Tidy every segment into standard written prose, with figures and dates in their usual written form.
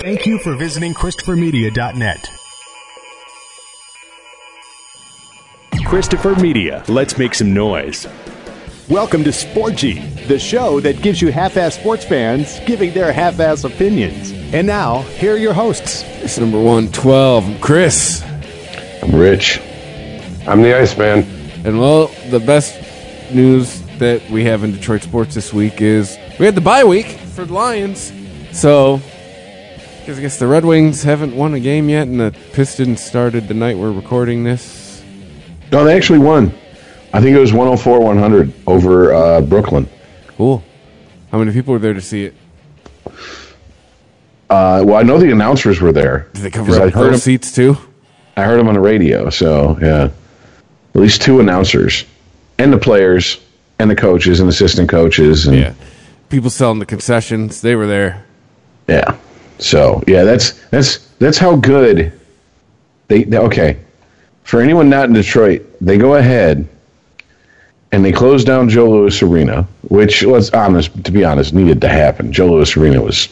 Thank you for visiting ChristopherMedia.net. Christopher Media, let's make some noise. Welcome to Sporgy, the show that gives you half-ass sports fans giving their half-ass opinions. And now, here are your hosts. It's number 112. I'm Chris. I'm Rich. I'm the Iceman. And well, the best news that we have in Detroit sports this week is we had the bye week for the Lions. So, because I guess the Red Wings haven't won a game yet, and the Pistons started the night we're recording this. No, they actually won. I think it was 104-100 over Brooklyn. Cool. How many people were there to see it? Well, I know the announcers were there. Did they cover up those seats too? I heard them on the radio, so yeah. At least two announcers. And the players, and the coaches, and assistant coaches. And, yeah. People selling the concessions, they were there. Yeah. So, yeah, that's how good they okay. For anyone not in Detroit, they go ahead and they close down Joe Louis Arena, which, to be honest, needed to happen. Joe Louis Arena was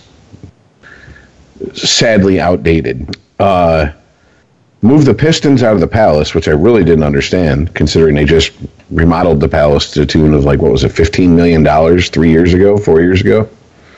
sadly outdated. Moved the Pistons out of the Palace, which I really didn't understand, considering they just remodeled the Palace to the tune of, $15 million 4 years ago?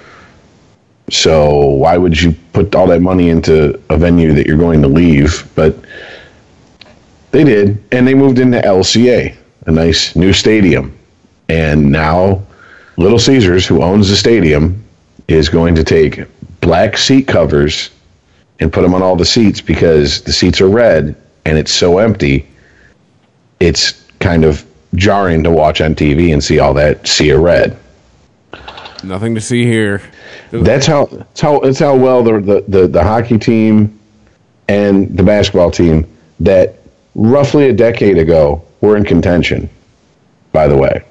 So why would you put all that money into a venue that you're going to leave? But they did, and they moved into LCA, a nice new stadium. And now Little Caesars, who owns the stadium, is going to take black seat covers and put them on all the seats because the seats are red and it's so empty, it's kind of jarring to watch on TV and see all that sea of red. Nothing to see here. That's how well the hockey team and the basketball team that roughly a decade ago were in contention, by the way.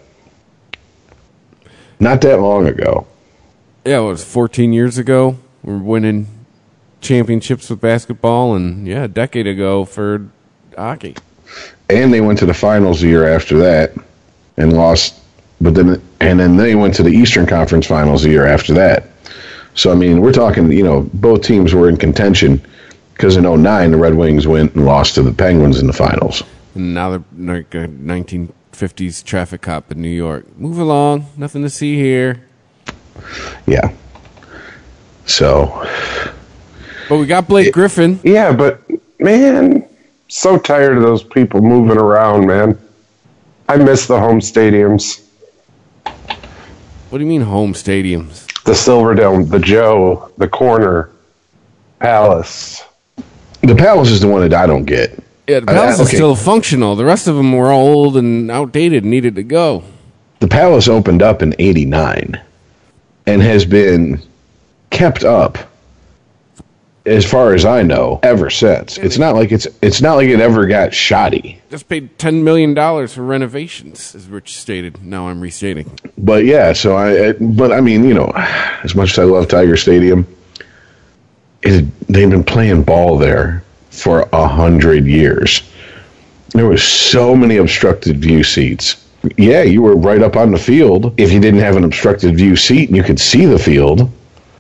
Not that long ago. Yeah, it was 14 years ago. We were winning championships with basketball, and a decade ago for hockey. And they went to the finals the year after that and lost, but then they went to the Eastern Conference Finals the year after that. So, I mean, we're talking, both teams were in contention because in 2009, the Red Wings went and lost to the Penguins in the finals. And now they're like a 1950s traffic cop in New York. Move along. Nothing to see here. Yeah. So. But we got Blake Griffin. Yeah, but, man, so tired of those people moving around, man. I miss the home stadiums. What do you mean home stadiums? The Silverdome, the Joe, the Corner, Palace. The Palace is the one that I don't get. Yeah, the Palace is still functional. The rest of them were all old and outdated and needed to go. The Palace opened up in 1989 and has been kept up, as far as I know, ever since. It's not like it ever got shoddy. Just paid $10 million for renovations, as Rich stated. Now I'm restating. But yeah, so I mean, as much as I love Tiger Stadium, they've been playing ball there for 100 years. There was so many obstructed view seats. Yeah, you were right up on the field if you didn't have an obstructed view seat and you could see the field.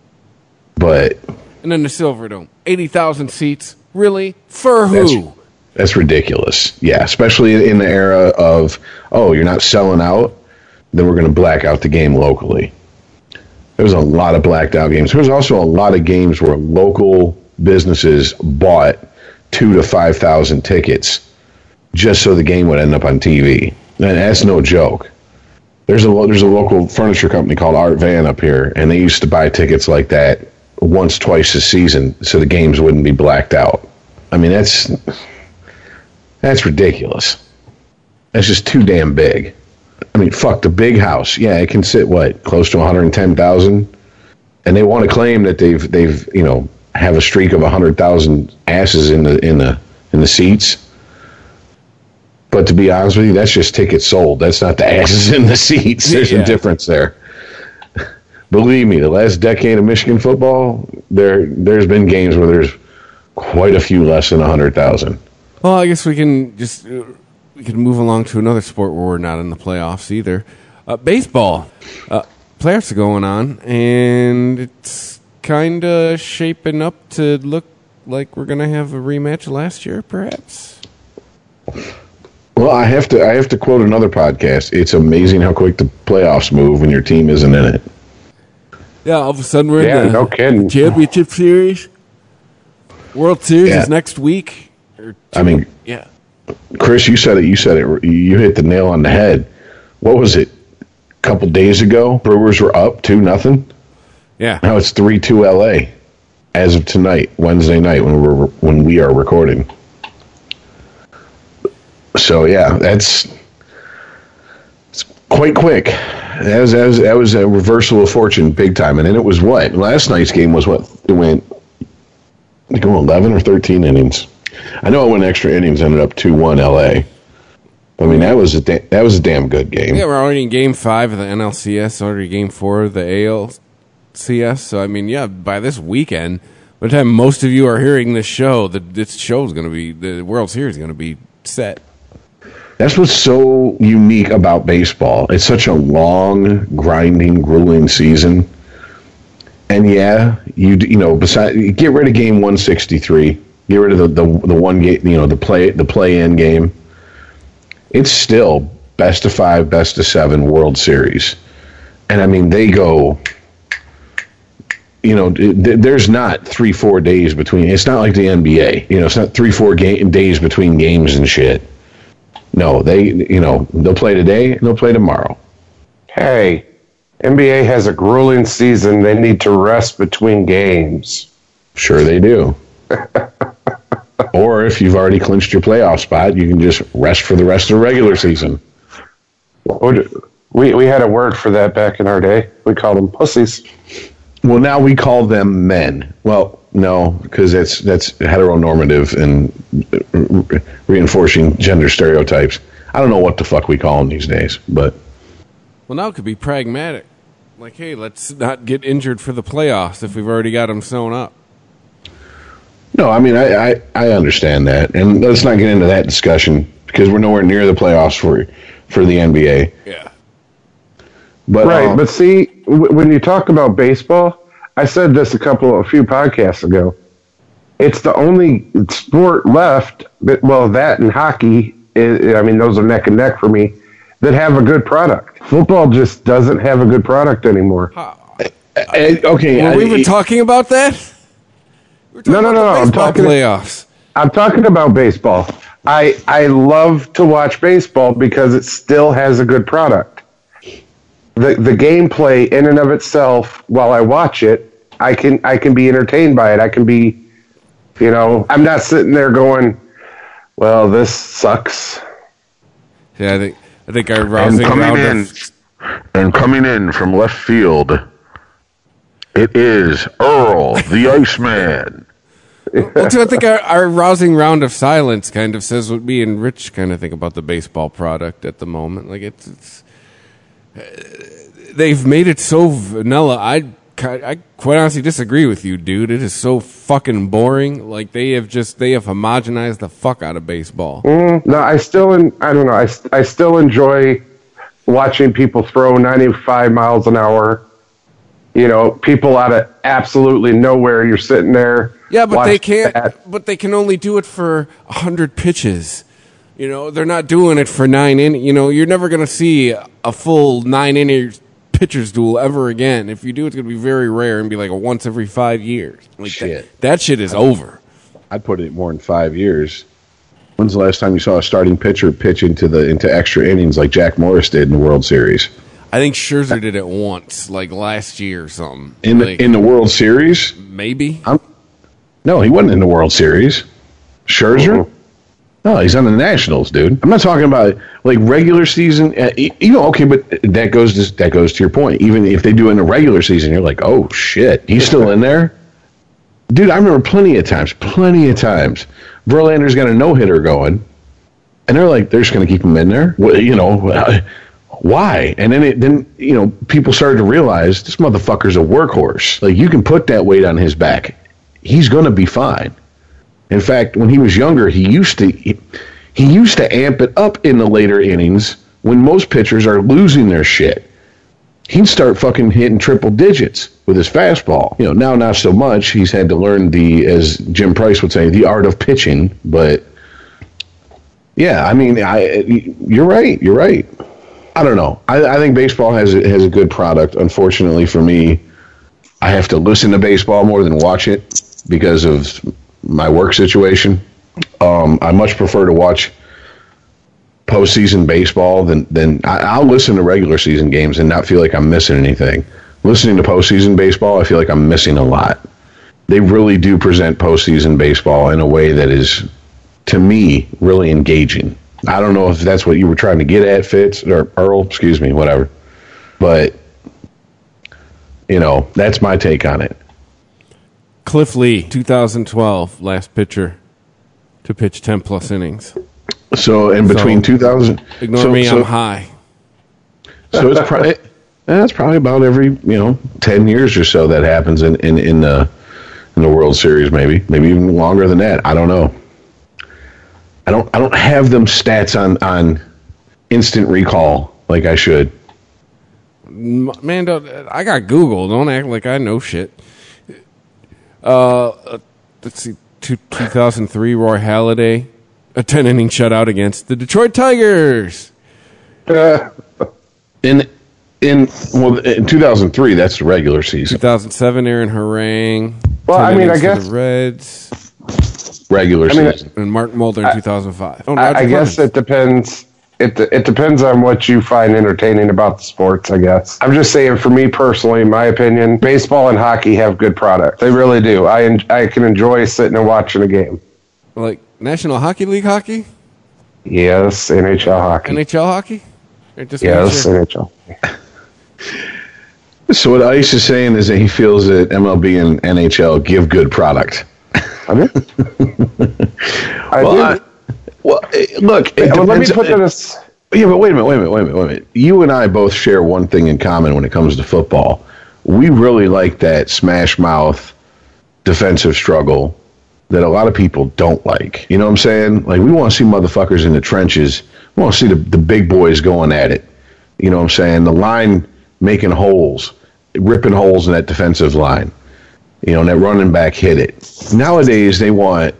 But and then the Silverdome, 80,000 seats. Really? For who? That's ridiculous. Yeah, especially in the era of, you're not selling out, then we're going to black out the game locally. There was a lot of blacked out games. There was also a lot of games where local businesses bought 2,000 to 5,000 tickets just so the game would end up on TV. And that's no joke. There's a local furniture company called Art Van up here, and they used to buy tickets like that once, twice a season so the games wouldn't be blacked out. I mean, that's ridiculous. That's just too damn big. I mean, fuck, the Big House. Yeah, it can sit, close to 110,000? And they want to claim that they've have a streak of 100,000 asses in the seats. But to be honest with you, that's just tickets sold. That's not the asses in the seats. There's a difference there. Believe me, the last decade of Michigan football, there's been games where there's quite a few less than 100,000. Well, I guess we can move along to another sport where we're not in the playoffs either. Baseball. Playoffs are going on, and it's kind of shaping up to look like we're going to have a rematch last year, perhaps? Well, I have to quote another podcast. It's amazing how quick the playoffs move when your team isn't in it. Yeah, all of a sudden we're Yeah, in the no kidding. championship series. World Series Yeah. is next week. I mean, Yeah. Chris, you said it. You hit the nail on the head. What was it? A couple days ago, Brewers were up 2-0. Yeah. Now it's 3-2 LA as of tonight, Wednesday night, when we are recording. So yeah, it's quite quick. That was a reversal of fortune, big time. And then it was what? Last night's game was what? It went, I think, 11 or 13 innings. I know it went extra innings. Ended up 2-1 LA. I mean, that was a damn good game. Yeah, we're already in Game 5 of the NLCS, already Game 4 of the ALCS. So, I mean, yeah, by this weekend, by the time most of you are hearing this show, this show is going to be, the World Series is going to be set. That's what's so unique about baseball. It's such a long, grinding, grueling season. And yeah, you know, besides, get rid of game 163, get rid of the one game, you know, the play-in game. It's still best of 5, best of 7 World Series. And I mean, they go, you know, there's not 3-4 days between. It's not like the NBA. You know, it's not 3-4 days between games and shit. No, they'll play today and they'll play tomorrow. Hey, NBA has a grueling season. They need to rest between games. Sure they do. Or if you've already clinched your playoff spot, you can just rest for the rest of the regular season. We had a word for that back in our day. We called them pussies. Well, now we call them men. Well, no, because that's heteronormative and reinforcing gender stereotypes. I don't know what the fuck we call them these days, but... Well, now it could be pragmatic. Like, hey, let's not get injured for the playoffs if we've already got them sewn up. No, I mean, I understand that. And let's not get into that discussion because we're nowhere near the playoffs for the NBA. Yeah. But, Right, but see, when you talk about baseball, I said this a few podcasts ago. It's the only sport left that and hockey, I mean, those are neck and neck for me, that have a good product. Football just doesn't have a good product anymore. okay. Were we even talking about that? No. I'm talking playoffs. I'm talking about baseball. I love to watch baseball because it still has a good product. The gameplay in and of itself, while I watch it, I can be entertained by it. I can be, you know, I'm not sitting there going, well, this sucks. Yeah, I think our rousing round And coming in from left field, it is Earl, the Iceman. Well, too, I think our rousing round of silence kind of says what me and Rich kind of think about the baseball product at the moment. Like it's they've made it so vanilla. I quite honestly disagree with you, dude. It is so fucking boring. Like they have homogenized the fuck out of baseball. No, I don't know. I still enjoy watching people throw 95 miles an hour. You know, people out of absolutely nowhere. You're sitting there. Yeah, but they watching can't. that. But they can only do it for 100 pitches. You know, they're not doing it for 9 innings. You know, you're never going to see a full 9 innings pitcher's duel ever again. If you do, it's going to be very rare and be like a once every 5 years. Like Shit. That shit is over. I'd put it more than 5 years. When's the last time you saw a starting pitcher pitch into extra innings like Jack Morris did in the World Series? I think Scherzer did it once, like last year or something. In the World Series? Maybe. No, he wasn't in the World Series. Scherzer? No, he's on the Nationals, dude. I'm not talking about like regular season. You know, okay, but that goes to your point. Even if they do it in the regular season, you're like, oh shit, he's still in there, dude. I remember plenty of times. Verlander's got a no-hitter going, and they're just going to keep him in there. Well, you know, why? And then you know, people started to realize this motherfucker's a workhorse. Like you can put that weight on his back, he's going to be fine. In fact, when he was younger, he used to amp it up in the later innings when most pitchers are losing their shit. he'd start fucking hitting triple digits with his fastball. Now not so much. He's had to learn as Jim Price would say, the art of pitching. But yeah, I mean, you're right. You're right. I don't know. I think baseball has a good product. Unfortunately for me, I have to listen to baseball more than watch it because of my work situation. I much prefer to watch postseason baseball than I'll listen to regular season games and not feel like I'm missing anything. Listening to postseason baseball, I feel like I'm missing a lot. They really do present postseason baseball in a way that is, to me, really engaging. I don't know if that's what you were trying to get at, Fitz, or Earl, excuse me, whatever. But, that's my take on it. Cliff Lee, 2012, last pitcher to pitch 10-plus innings. So, in between 2000... Ignore me, I'm high. So, that's probably about every, 10 years or so that happens in the World Series, maybe even longer than that. I don't know. I don't have them stats on instant recall like I should. Man, I got Google. Don't act like I know shit. Let's see, 2003, Roy Halladay, a 10-inning shutout against the Detroit Tigers. In 2003, that's the regular season. 2007, Aaron Harang. Well, I mean, I guess the Reds. Regular season. And Mark Mulder in 2005. I guess it depends. It depends on what you find entertaining about the sports, I guess. I'm just saying, for me personally, in my opinion, baseball and hockey have good product. They really do. I can enjoy sitting and watching a game. Like National Hockey League hockey? Yes, NHL hockey. NHL hockey? Yes, NHL. So what Ice is saying is that he feels that MLB and NHL give good product. I mean, look. Let me put this. Yeah, but wait a minute. You and I both share one thing in common when it comes to football. We really like that smash mouth defensive struggle that a lot of people don't like. You know what I'm saying? Like, we want to see motherfuckers in the trenches. We want to see the big boys going at it. You know what I'm saying? The line making holes, ripping holes in that defensive line. And that running back hit it. Nowadays, they want,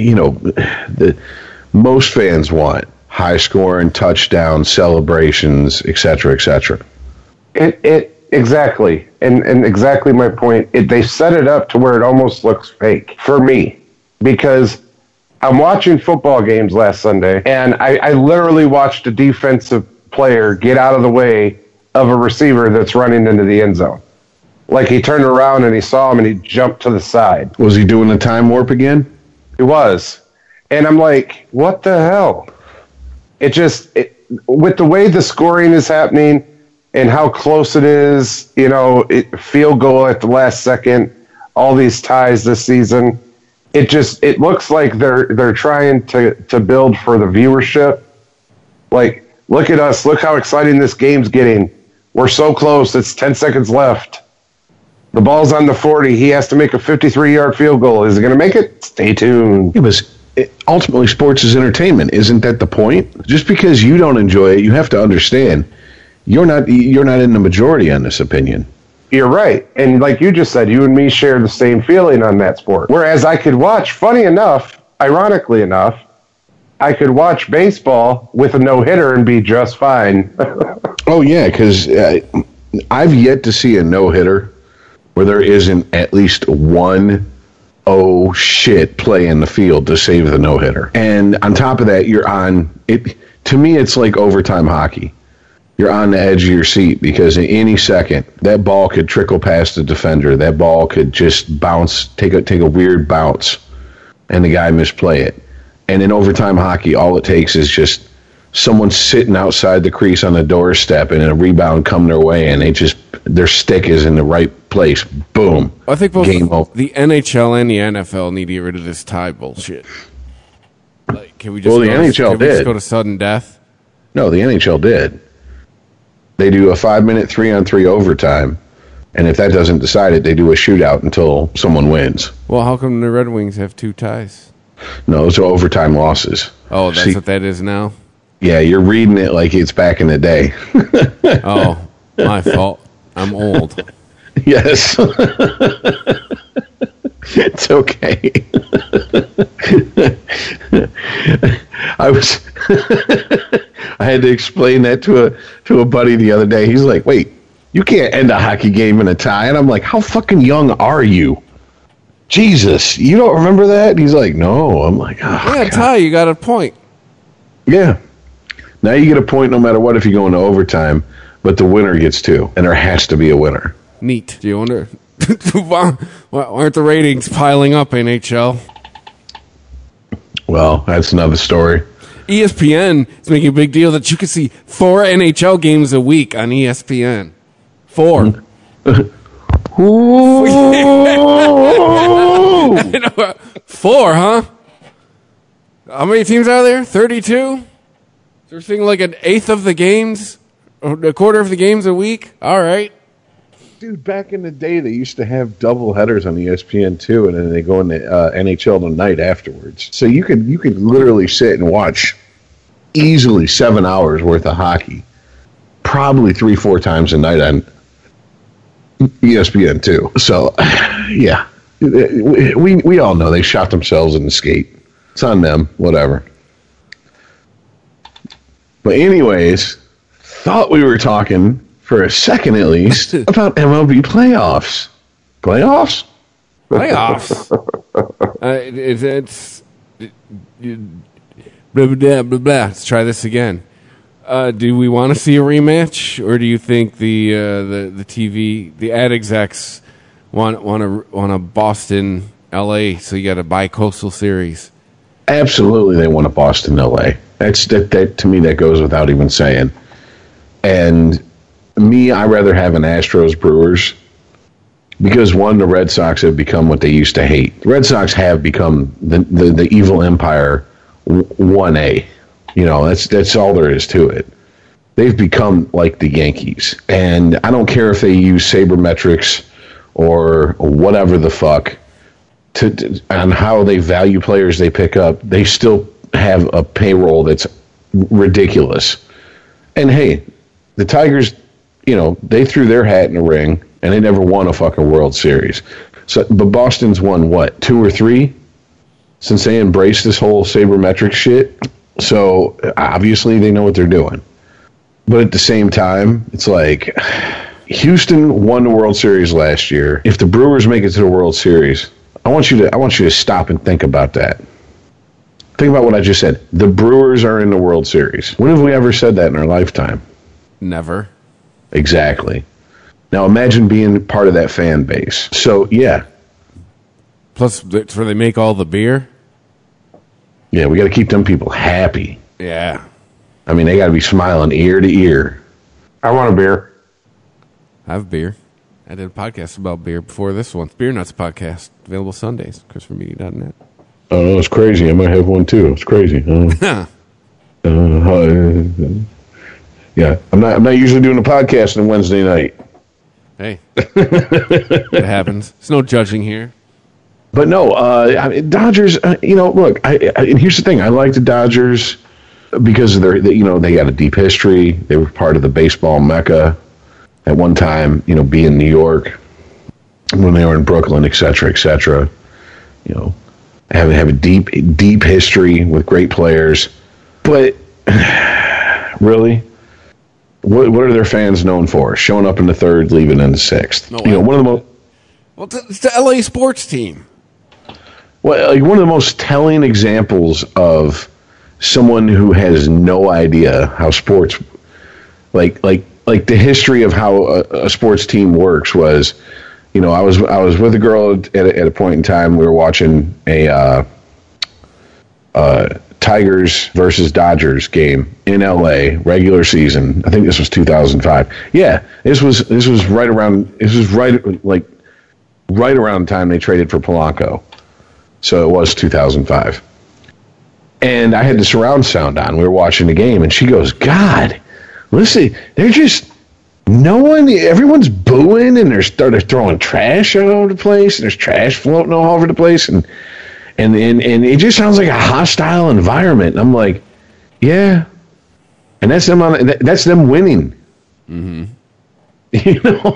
most fans want high scoring, touchdown celebrations, et cetera, et cetera. Exactly. And exactly my point. They set it up to where it almost looks fake for me, because I'm watching football games last Sunday, and I literally watched a defensive player get out of the way of a receiver that's running into the end zone. Like, he turned around and he saw him and he jumped to the side. Was he doing the time warp again? He was. And I'm like, what the hell? With the way the scoring is happening and how close it is, field goal at the last second, all these ties this season, it looks like they're trying to build for the viewership. Like, look at us. Look how exciting this game's getting. We're so close. It's 10 seconds left. The ball's on the 40. He has to make a 53-yard field goal. Is he going to make it? Stay tuned. Yeah, but ultimately, sports is entertainment. Isn't that the point? Just because you don't enjoy it, you have to understand you're not in the majority on this opinion. You're right. And like you just said, you and me share the same feeling on that sport. Whereas I could watch, funny enough, ironically enough, I could watch baseball with a no-hitter and be just fine. Oh, yeah, because I've yet to see a no-hitter where there isn't at least one play in the field to save the no-hitter. And on top of that, you're on it. To me, it's like overtime hockey. You're on the edge of your seat because in any second, that ball could trickle past the defender. That ball could just bounce, take a weird bounce, and the guy misplay it. And in overtime hockey, all it takes is just someone sitting outside the crease on the doorstep and a rebound come their way, and their stick is in the right place. Boom. I think both game over. The NHL and the NFL need to get rid of this tie bullshit. Like, can we just the NHL did. Just go to sudden death? No, the NHL did. They do a 5-minute 3-on-3 overtime, and if that doesn't decide it, they do a shootout until someone wins. Well, how come the Red Wings have 2 ties? No, those are overtime losses. Oh, that's what that is now? Yeah, you're reading it like it's back in the day. Oh, my fault. I'm old. Yes. It's okay. I had to explain that to a buddy the other day. He's like, "Wait, you can't end a hockey game in a tie." And I'm like, "How fucking young are you? Jesus, you don't remember that?" And he's like, "No." I'm like, "Oh, Yeah, God." tie, you got a point. Yeah. Now you get a point no matter what if you go into overtime, but the winner gets 2, and there has to be a winner. Neat. Do you wonder why aren't the ratings piling up, NHL? Well, that's another story. ESPN is making a big deal that you can see 4 NHL games a week on ESPN. 4. Ooh. I know, 4, huh? How many teams are there? 32? They're seeing like an eighth of the games, or a quarter of the games a week. All right. Dude, back in the day, they used to have double headers on ESPN too, and then they go into NHL tonight afterwards. So you could literally sit and watch easily 7 hours worth of hockey, probably 3-4 times a night on ESPN too. So, yeah, we all know they shot themselves in the skate. It's on them, whatever. But anyways, thought we were talking for a second at least about MLB playoffs. Playoffs? It's blah, blah, blah, blah. Let's try this again. Do we want to see a rematch, or do you think the TV, the ad execs want a Boston, LA, so you got a bi-coastal series? Absolutely, they want a Boston, LA. That to me, that goes without even saying. And me, I rather have an Astros Brewers because one, the Red Sox have become what they used to hate. The Red Sox have become the evil empire 1A. You know, that's all there is to it. They've become like the Yankees, and I don't care if they use sabermetrics or whatever the fuck on how they value players they pick up. They still have a payroll that's ridiculous. And hey, the Tigers, you know, they threw their hat in the ring and they never won a fucking World Series. So, but Boston's won what, 2 or 3 since they embraced this whole sabermetric shit. So obviously they know what they're doing. But at the same time, it's like Houston won the World Series last year. If the Brewers make it to the World Series, I want you to stop and think about that. Think about what I just said. The Brewers are in the World Series. When have we ever said that in our lifetime? Never. Exactly. Now imagine being part of that fan base. So, yeah. Plus, that's where they make all the beer. Yeah, we got to keep them people happy. Yeah. I mean, they got to be smiling ear to ear. I want a beer. I have beer. I did a podcast about beer before this one. Beer Nuts Podcast. Available Sundays. ChristopherMedia.net. Oh, it's crazy. I might have one too. It's crazy. Yeah, I'm not usually doing a podcast on Wednesday night. Hey, it happens. There's no judging here. But no, I mean, Dodgers. You know, look. And here's the thing. I like the Dodgers because of they got a deep history. They were part of the baseball mecca at one time. You know, being New York when they were in Brooklyn, et cetera, et cetera. You know, have a deep history with great players. But really, what are their fans known for? Showing up in the 3rd, leaving in the 6th. No, you know, one of the most. Well, it's the LA sports team. Well, like one of the most telling examples of someone who has no idea how sports, like the history of how a sports team works was, you know, I was with a girl at a point in time. We were watching a Tigers versus Dodgers game in LA, regular season. I think this was 2005. Yeah, this was right around the time they traded for Polanco. So it was 2005. And I had the surround sound on. We were watching the game, and she goes, "God, listen, they're just everyone's booing, and they're throwing trash all over the place, and there's trash floating all over the place, and it just sounds like a hostile environment." And I'm like, yeah. And that's them winning. Mm-hmm. You know,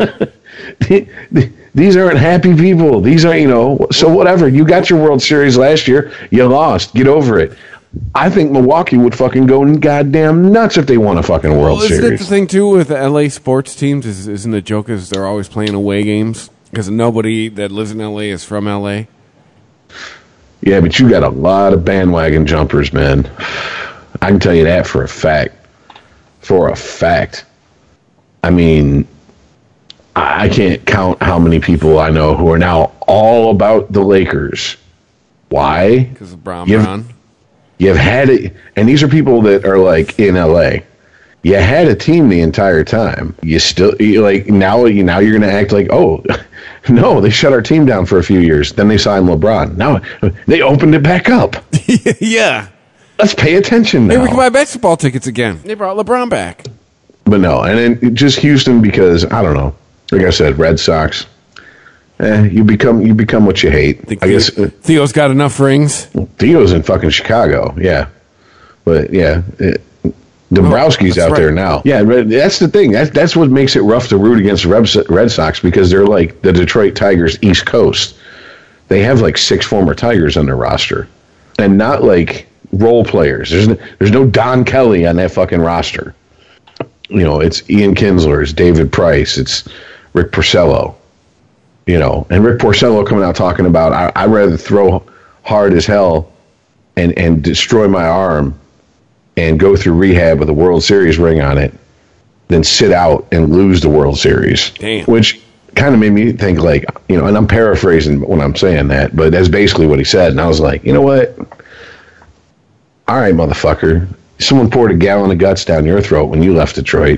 these aren't happy people. These aren't, so whatever. You got your World Series last year. You lost. Get over it. I think Milwaukee would fucking go goddamn nuts if they won a fucking World Series. Isn't it the thing, too, with the LA sports teams? Isn't the joke is they're always playing away games? Because nobody that lives in LA is from LA? Yeah, but you got a lot of bandwagon jumpers, man. I can tell you that for a fact. For a fact. I mean, I can't count how many people I know who are now all about the Lakers. Why? Because of Brown. You've had it, and these are people that are like in LA. You had a team the entire time. Now you're going to act like, oh, no, they shut our team down for a few years. Then they signed LeBron. Now they opened it back up. Yeah. Let's pay attention now. Maybe we can buy basketball tickets again. They brought LeBron back. But no, and then just Houston because, I don't know. Like I said, Red Sox. You become what you hate. I guess Theo's got enough rings. Theo's in fucking Chicago, yeah. But yeah, Dombrowski's out there now. Yeah, that's the thing. That's what makes it rough to root against Red Sox because they're like the Detroit Tigers East Coast. They have like 6 former Tigers on their roster, and not like role players. There's no Don Kelly on that fucking roster. It's Ian Kinsler, it's David Price, it's Rick Porcello. And Rick Porcello coming out talking about I'd rather throw hard as hell and destroy my arm and go through rehab with a World Series ring on it than sit out and lose the World Series. Damn. Which kind of made me think like, and I'm paraphrasing when I'm saying that, but that's basically what he said. And I was like, you know what? All right, motherfucker. Someone poured a gallon of guts down your throat when you left Detroit.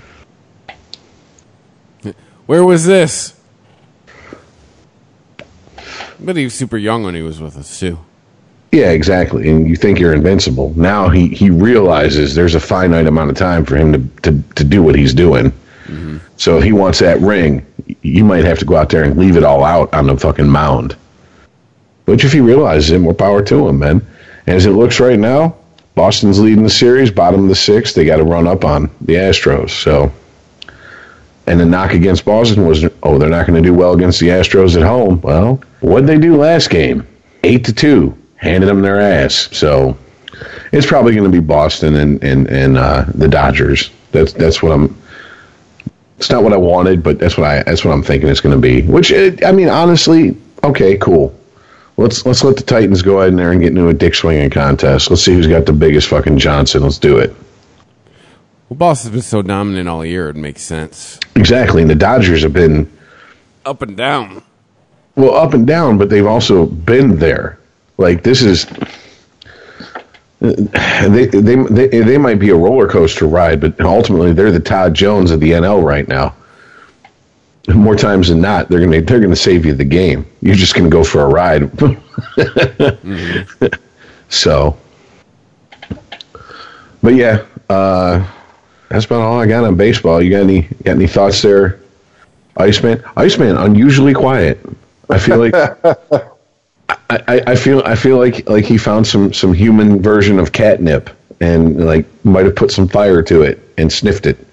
Where was this? But he was super young when he was with us, too. Yeah, exactly. And you think you're invincible. Now he realizes there's a finite amount of time for him to do what he's doing. Mm-hmm. So he wants that ring. You might have to go out there and leave it all out on the fucking mound. Which if he realizes it, more power to him, man. And as it looks right now, Boston's leading the series, bottom of the 6th. They got to run up on the Astros. So, and the knock against Boston was, they're not going to do well against the Astros at home. Well, what'd they do last game? 8-2, handed them their ass. So, it's probably going to be Boston and the Dodgers. That's what I'm. It's not what I wanted, but that's what I'm thinking it's going to be. Which honestly, okay, cool. Let's let the Titans go ahead in there and get into a dick swinging contest. Let's see who's got the biggest fucking Johnson. Let's do it. Well, Boston's been so dominant all year, it makes sense. Exactly, and the Dodgers have been up and down. Well, up and down, but they've also been there. Like this is, they might be a roller coaster ride, but ultimately they're the Todd Jones of the NL right now. More times than not, they're gonna save you the game. You're just gonna go for a ride. Mm-hmm. So, but yeah, that's about all I got on baseball. You got any thoughts there, Iceman? Iceman, unusually quiet. I feel like I feel like he found some human version of catnip and like might have put some fire to it and sniffed it.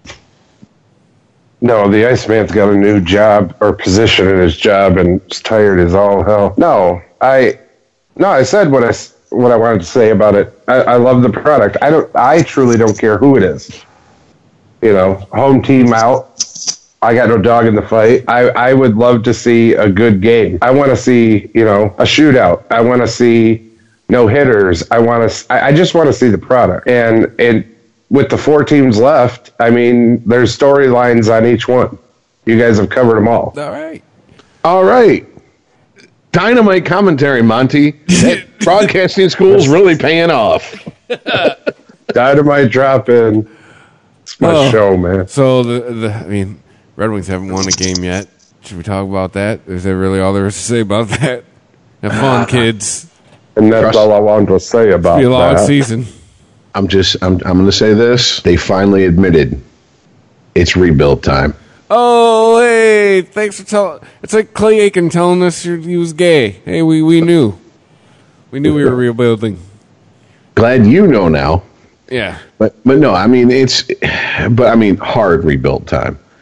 No, the Iceman's got a new job or position in his job and is tired as all hell. No, I said what I wanted to say about it. I love the product. I truly don't care who it is. Home team out. I got no dog in the fight. I would love to see a good game. I want to see, a shootout. I want to see no hitters. I just want to see the product. And with the 4 teams left, there's storylines on each one. You guys have covered them all. All right. Dynamite commentary, Monty. That broadcasting school's really paying off. Dynamite drop in. It's my show, man. So Red Wings haven't won a game yet. Should we talk about that? Is that really all there is to say about that? Have fun, kids. And that's all I wanted to say about that. It's been a long season. I'm going to say this. They finally admitted it's rebuild time. Oh, hey, thanks for telling. It's like Clay Aiken telling us he was gay. Hey, we knew. We knew we were rebuilding. Glad you know now. Yeah. But no, it's hard rebuild time.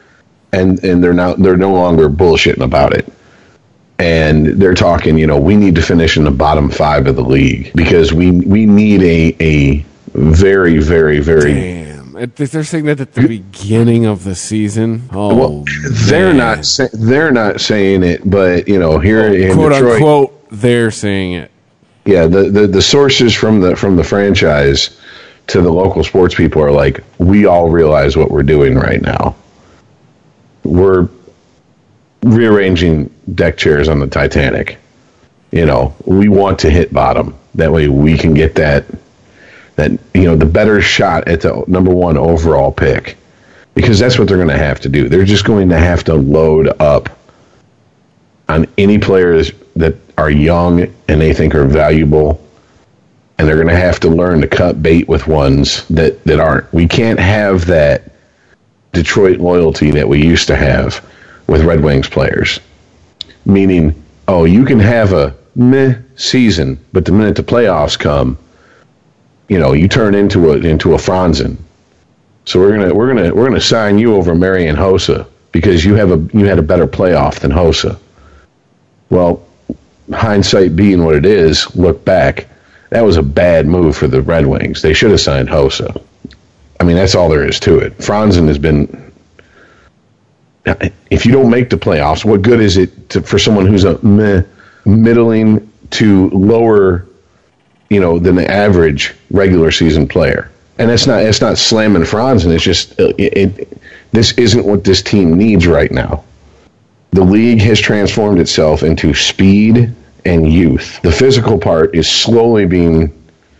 and they're no longer bullshitting about it. And they're talking, we need to finish in the bottom 5 of the league because we need a very, very, very. Damn, they're saying that at the beginning of the season. Oh, well, they're not saying it, but here in quote Detroit, unquote, they're saying it. Yeah, the sources from the franchise to the local sports people are like, we all realize what we're doing right now. We're rearranging deck chairs on the Titanic. We want to hit bottom. That way we can get that the better shot at the number 1 overall pick. Because that's what they're going to have to do. They're just going to have to load up on any players that are young and they think are valuable. And they're going to have to learn to cut bait with ones that aren't. We can't have that Detroit loyalty that we used to have with Red Wings players. Meaning, you can have a meh season, but the minute the playoffs come, you turn into a Franzen. So we're gonna sign you over Marian Hossa because you had a better playoff than Hossa. Well, hindsight being what it is, look back, that was a bad move for the Red Wings. They should have signed Hossa. I mean, that's all there is to it. Franzen has been. If you don't make the playoffs, what good is it for someone who's a middling to lower, than the average regular season player? And it's not slamming Franzen. It's just this isn't what this team needs right now. The league has transformed itself into speed and youth. The physical part is slowly being,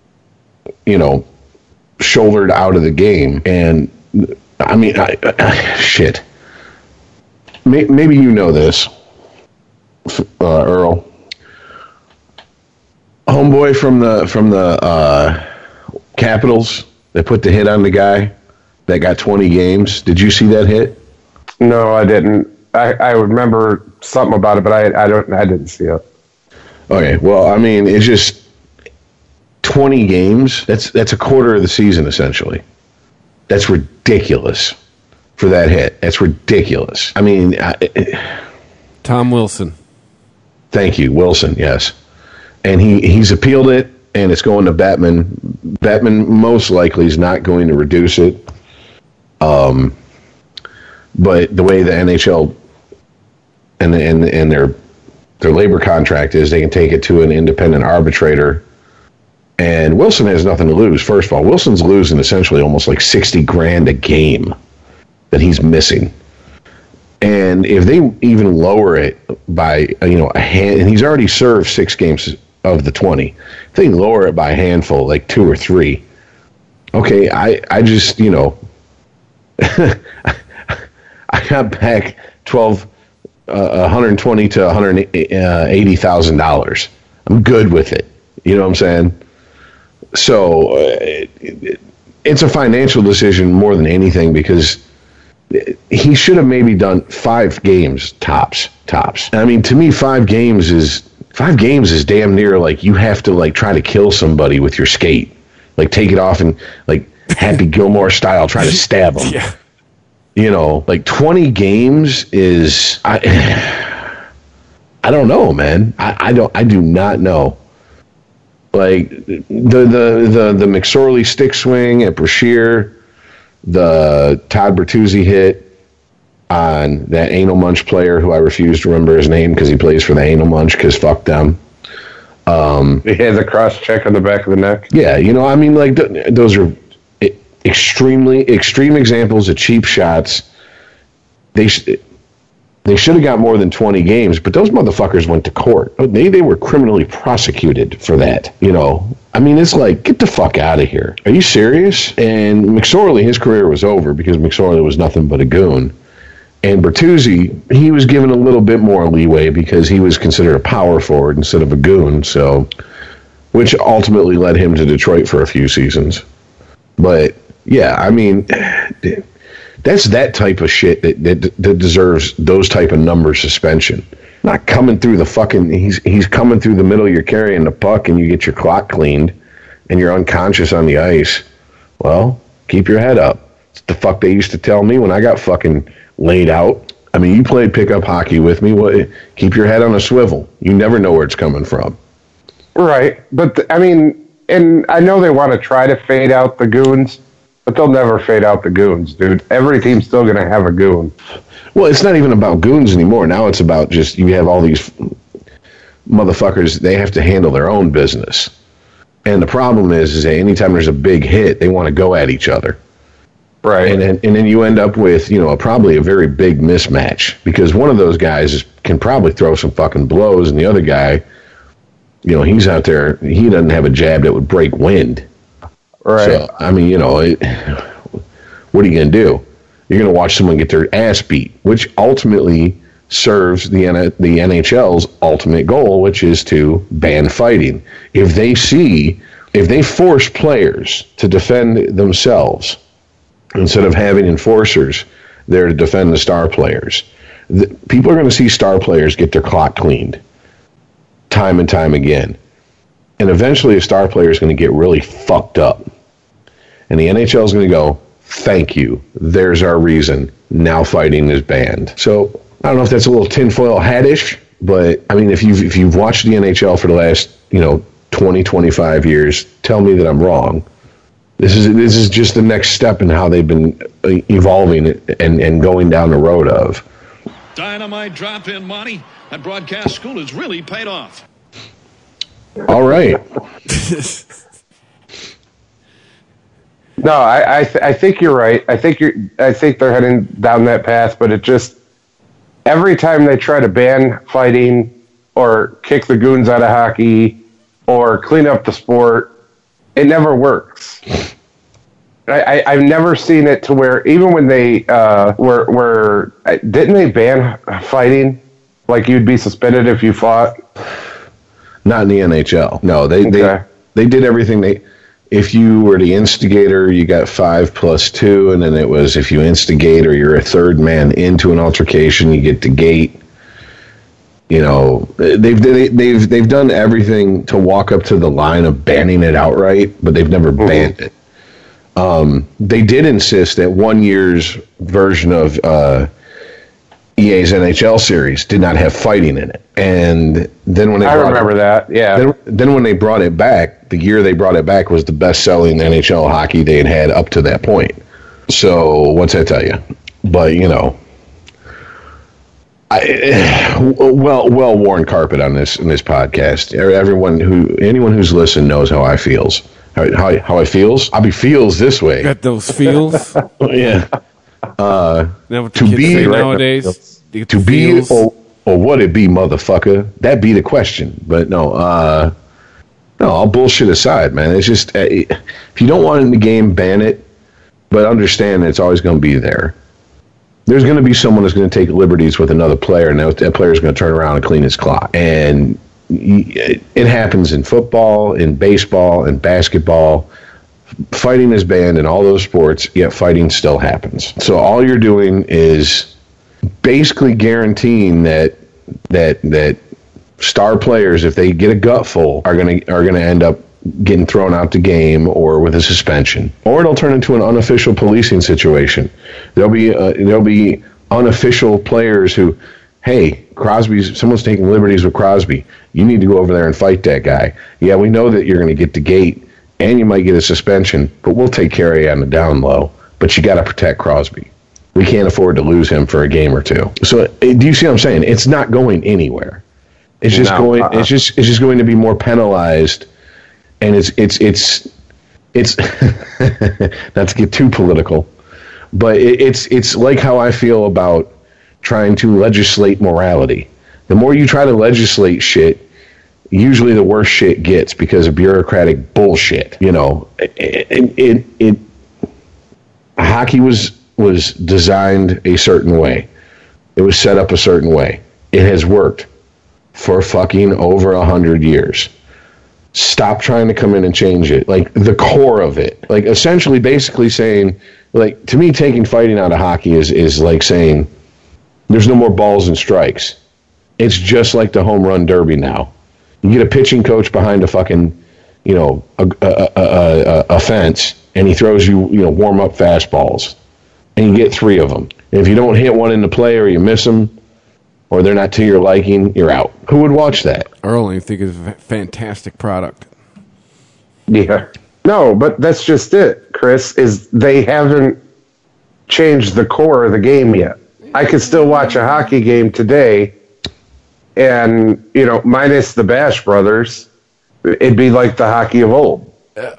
shouldered out of the game. And I mean, shit. Maybe you know this, Earl. Homeboy from the Capitals that put the hit on the guy that got 20 games. Did you see that hit? No, I didn't. I remember something about it, but I didn't see it. Okay, well, I mean, it's just 20 games. That's a quarter of the season essentially. That's ridiculous for that hit. That's ridiculous. I mean, Tom Wilson. Thank you, Wilson. Yes, and he's appealed it, and it's going to Bettman. Bettman most likely is not going to reduce it. But the way the NHL and their labor contract is, they can take it to an independent arbitrator. And Wilson has nothing to lose. First of all, Wilson's losing essentially almost like $60,000 a game that he's missing. And if they even lower it by a hand, and he's already served 6 games of the 20, if they lower it by a handful, like 2 or 3, okay, I just I got back $120,000 to $180,000. I'm good with it. You know what I'm saying? So it's a financial decision more than anything, because he should have maybe done 5 games tops. I mean, to me, 5 games is damn near like you have to like try to kill somebody with your skate, like take it off and like Happy Gilmore style try to stab them. Yeah. Like 20 games is I don't know, man. I do not know. Like the McSorley stick swing at Brashear, the Todd Bertuzzi hit on that Anal Munch player who I refuse to remember his name because he plays for the Anal Munch, because fuck them. He had the cross check on the back of the neck. Yeah, I mean, like those are extreme examples of cheap shots. They should have got more than 20 games, but those motherfuckers went to court. They were criminally prosecuted for that. I mean, it's like, get the fuck out of here. Are you serious? And McSorley, his career was over because McSorley was nothing but a goon. And Bertuzzi, he was given a little bit more leeway because he was considered a power forward instead of a goon, which ultimately led him to Detroit for a few seasons. But yeah, I mean, that's that type of shit that deserves those type of number suspension. Not coming through the fucking, he's coming through the middle, you're carrying the puck and you get your clock cleaned and you're unconscious on the ice. Well, keep your head up. It's the fuck they used to tell me when I got fucking laid out. I mean, you played pickup hockey with me. Keep your head on a swivel. You never know where it's coming from. Right. But, and I know they want to try to fade out the goons, but they'll never fade out the goons, dude. Every team's still going to have a goon. Well, it's not even about goons anymore. Now it's about just you have all these motherfuckers, they have to handle their own business. And the problem is that anytime there's a big hit, they want to go at each other. Right. And then you end up with, probably a very big mismatch because one of those guys can probably throw some fucking blows and the other guy, he's out there, he doesn't have a jab that would break wind. Right. So, I mean, what are you going to do? You're going to watch someone get their ass beat, which ultimately serves the NHL's ultimate goal, which is to ban fighting. If they force players to defend themselves instead of having enforcers there to defend the star players, people are going to see star players get their clock cleaned time and time again. And eventually a star player is going to get really fucked up. And the NHL is going to go, thank you. There's our reason. Now fighting is banned. So I don't know if that's a little tinfoil hat-ish, but I mean, if you've watched the NHL for the last 20, 25 years, tell me that I'm wrong. This is just the next step in how they've been evolving and going down the road of. Dynamite drop in, Monty. That broadcast school has really paid off. All right. No, I think you're right. I think they're heading down that path, but it just every time they try to ban fighting or kick the goons out of hockey or clean up the sport, it never works. I've never seen it to where even when they were didn't they ban fighting? Like you'd be suspended if you fought? Not in the NHL. No, they did everything. If you were the instigator, you got 5+2, and then it was if you instigate or you're a third man into an altercation, you get the gate. They've done everything to walk up to the line of banning it outright, but they've never banned it. They did insist that 1 year's version of EA's NHL series did not have fighting in it, and then when they remember that, yeah. Then when they brought it back, the year they brought it back was the best-selling NHL hockey they had up to that point. So what's that tell you? But well-worn carpet on this podcast. Anyone who's listened knows how I feels. How I feels? I feels this way. Got those feels. Yeah. To be nowadays. To be or what it be, motherfucker? That be the question. But no, all bullshit aside, man. It's just if you don't want it in the game, ban it. But understand that it's always going to be there. There's going to be someone who's going to take liberties with another player, and that player is going to turn around and clean his clock. And it happens in football, in baseball, in basketball. Fighting is banned in all those sports, yet fighting still happens. So all you're doing is basically guaranteeing that star players, if they get a gutful, are gonna end up getting thrown out the game or with a suspension, or it'll turn into an unofficial policing situation. There'll be unofficial players who, hey, someone's taking liberties with Crosby. You need to go over there and fight that guy. Yeah, we know that you're going to get the gate and you might get a suspension, but we'll take care of you on the down low. But you got to protect Crosby. We can't afford to lose him for a game or two. So, do you see what I'm saying? It's not going anywhere. It's just It's just going to be more penalized, and it's not to get too political, but it's like how I feel about trying to legislate morality. The more you try to legislate shit, usually the worse shit gets because of bureaucratic bullshit. Hockey was designed a certain way. It was set up a certain way. It has worked for fucking over 100 years. Stop trying to come in and change it. Like the core of it. Like essentially basically saying, like, to me, taking fighting out of hockey is like saying there's no more balls and strikes. It's just like the home run derby now. You get a pitching coach behind a fucking, a fence, and he throws you, warm up fastballs, and you get 3 of them. And if you don't hit one into play or you miss them or they're not to your liking, you're out. Who would watch that? Earl, I think it's a fantastic product. Yeah. No, but that's just it, Chris, is they haven't changed the core of the game yet. I could still watch a hockey game today and, minus the Bash Brothers, it'd be like the hockey of old.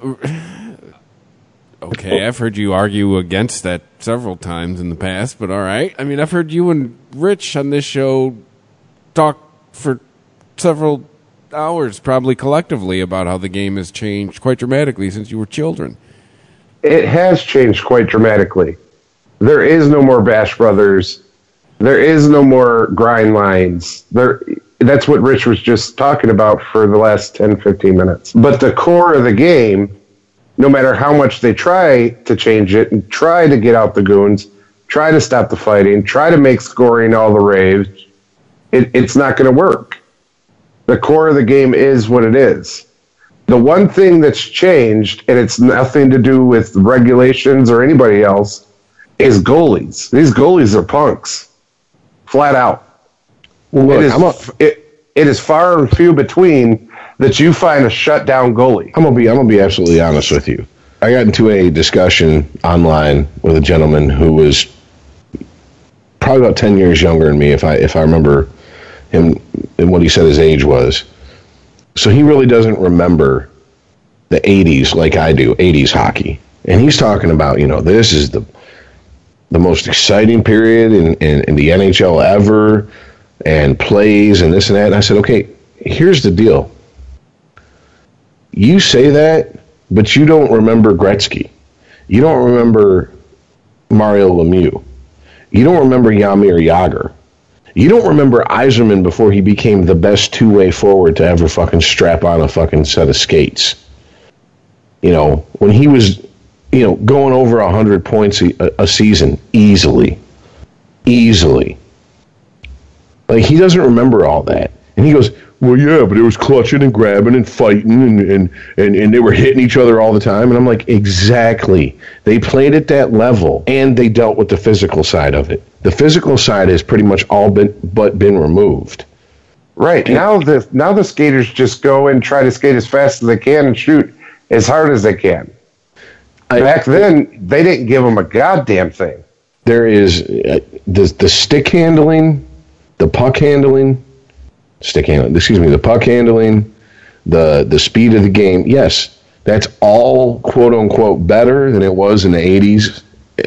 Okay, I've heard you argue against that several times in the past, but all right. I mean, I've heard you and Rich on this show talk for several hours, probably collectively, about how the game has changed quite dramatically since you were children. It has changed quite dramatically. There is no more Bash Brothers. There is no more grind lines. That's what Rich was just talking about for the last 10, 15 minutes. But the core of the game, no matter how much they try to change it and try to get out the goons, try to stop the fighting, try to make scoring all the rage, it's not going to work. The core of the game is what it is. The one thing that's changed, and it's nothing to do with regulations or anybody else, is goalies. These goalies are punks. Flat out. Well, look, it is far and few between that you find a shutdown goalie. I'm gonna be absolutely honest with you. I got into a discussion online with a gentleman who was probably about 10 years younger than me, if I remember him and what he said his age was. So he really doesn't remember the 80s like I do, 80s hockey. And he's talking about, this is the most exciting period in the NHL ever, and plays and this and that. And I said, okay, here's the deal. You say that, but you don't remember Gretzky. You don't remember Mario Lemieux. You don't remember Jaromir Jagr. You don't remember Yzerman before he became the best two-way forward to ever fucking strap on a fucking set of skates. When he was, going over 100 points a season easily. Like, he doesn't remember all that. And he goes, well, yeah, but it was clutching and grabbing and fighting and they were hitting each other all the time. And I'm like, exactly. They played at that level and they dealt with the physical side of it. The physical side has pretty much all been removed. Right. Now the skaters just go and try to skate as fast as they can and shoot as hard as they can. Back then, they didn't give them a goddamn thing. There is the stick handling, the puck handling, the puck handling, the speed of the game. Yes, that's all quote unquote better than it was in the 80s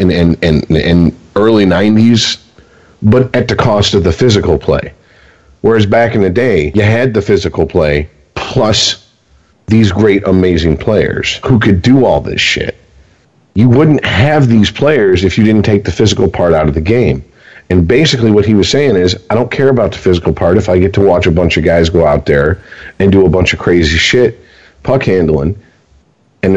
and early 90s, but at the cost of the physical play. Whereas back in the day, you had the physical play plus these great, amazing players who could do all this shit. You wouldn't have these players if you didn't take the physical part out of the game. And basically what he was saying is, I don't care about the physical part if I get to watch a bunch of guys go out there and do a bunch of crazy shit, puck handling, and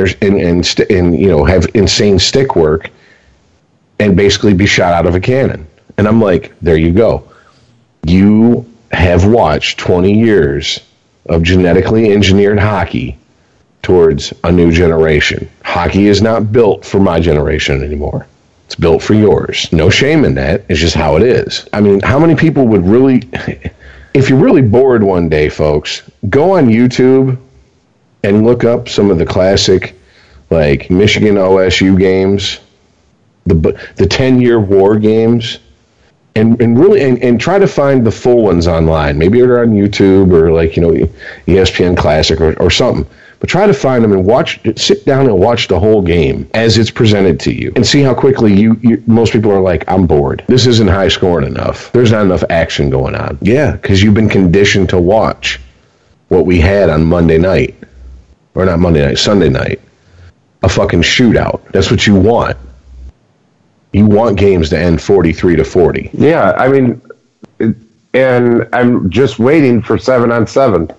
have insane stick work, and basically be shot out of a cannon. And I'm like, there you go. You have watched 20 years of genetically engineered hockey towards a new generation. Hockey is not built for my generation anymore. It's built for yours. No shame in that. It's just how it is. I mean, how many people would really... If you're really bored one day, folks, go on YouTube and look up some of the classic, like, Michigan OSU games, the 10-year war games, and really try to find the full ones online. Maybe they're on YouTube or, like, ESPN Classic or something. But try to find them and sit down and watch the whole game as it's presented to you and see how quickly most people are like, I'm bored. This isn't high scoring enough. There's not enough action going on. Yeah, because you've been conditioned to watch what we had on Monday night. Or not Monday night, Sunday night. A fucking shootout. That's what you want. You want games to end 43-40. Yeah, I mean, and I'm just waiting for 7-on-7.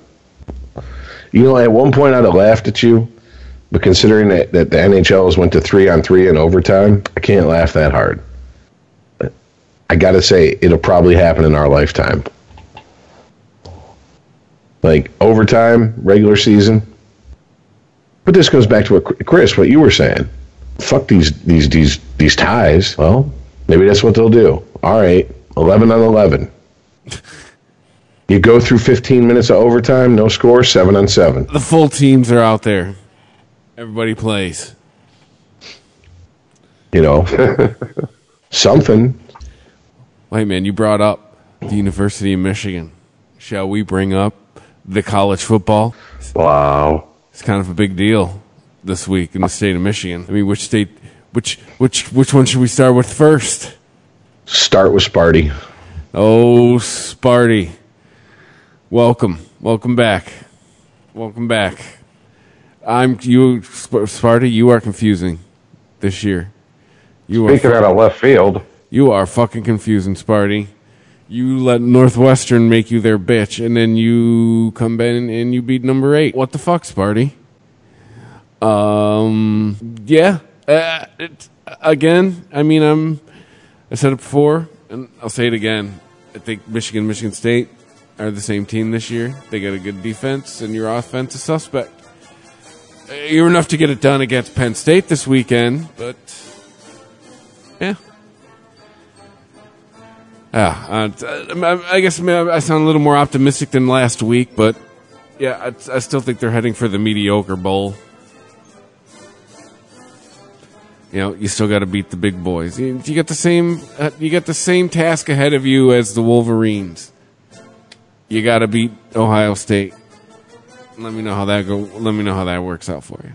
At one point I'd have laughed at you, but considering that the NHLs went to 3-on-3 in overtime, I can't laugh that hard. But I got to say, it'll probably happen in our lifetime. Like, overtime, regular season. But this goes back to what you were saying. Fuck these ties. Well, Maybe that's what they'll do. All right, 11 on 11. You go through 15 minutes of overtime, no score, 7 on 7. The full teams are out there. Everybody plays. You know, something. Wait, man, you brought up the University of Michigan. Shall we bring up the college football? Wow. It's kind of a big deal this week in the state of Michigan. I mean, which state? Which one should we start with first? Start with Sparty. Oh, Sparty. Welcome back. Welcome back. Sparty, you are confusing this year. Speaking out of left field. You are fucking confusing, Sparty. You let Northwestern make you their bitch, and then you come in and you beat number 8. What the fuck, Sparty? Yeah. Again, I mean, I said it before, and I'll say it again. I think Michigan State are the same team this year. They got a good defense, and your offense is suspect. You're enough to get it done against Penn State this weekend, but yeah. I guess I sound a little more optimistic than last week, but yeah, I still think they're heading for the mediocre bowl. You know, you still got to beat the big boys. You got the same task ahead of you as the Wolverines. You got to beat Ohio State. Let me know how that works out for you.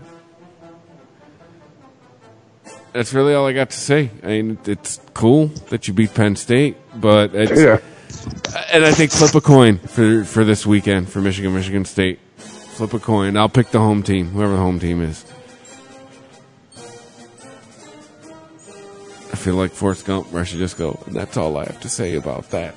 That's really all I got to say. I mean, it's cool that you beat Penn State, but and I think flip a coin for this weekend for Michigan State. Flip a coin. I'll pick the home team, whoever the home team is. I feel like Forrest Gump, where I should just go. And that's all I have to say about that.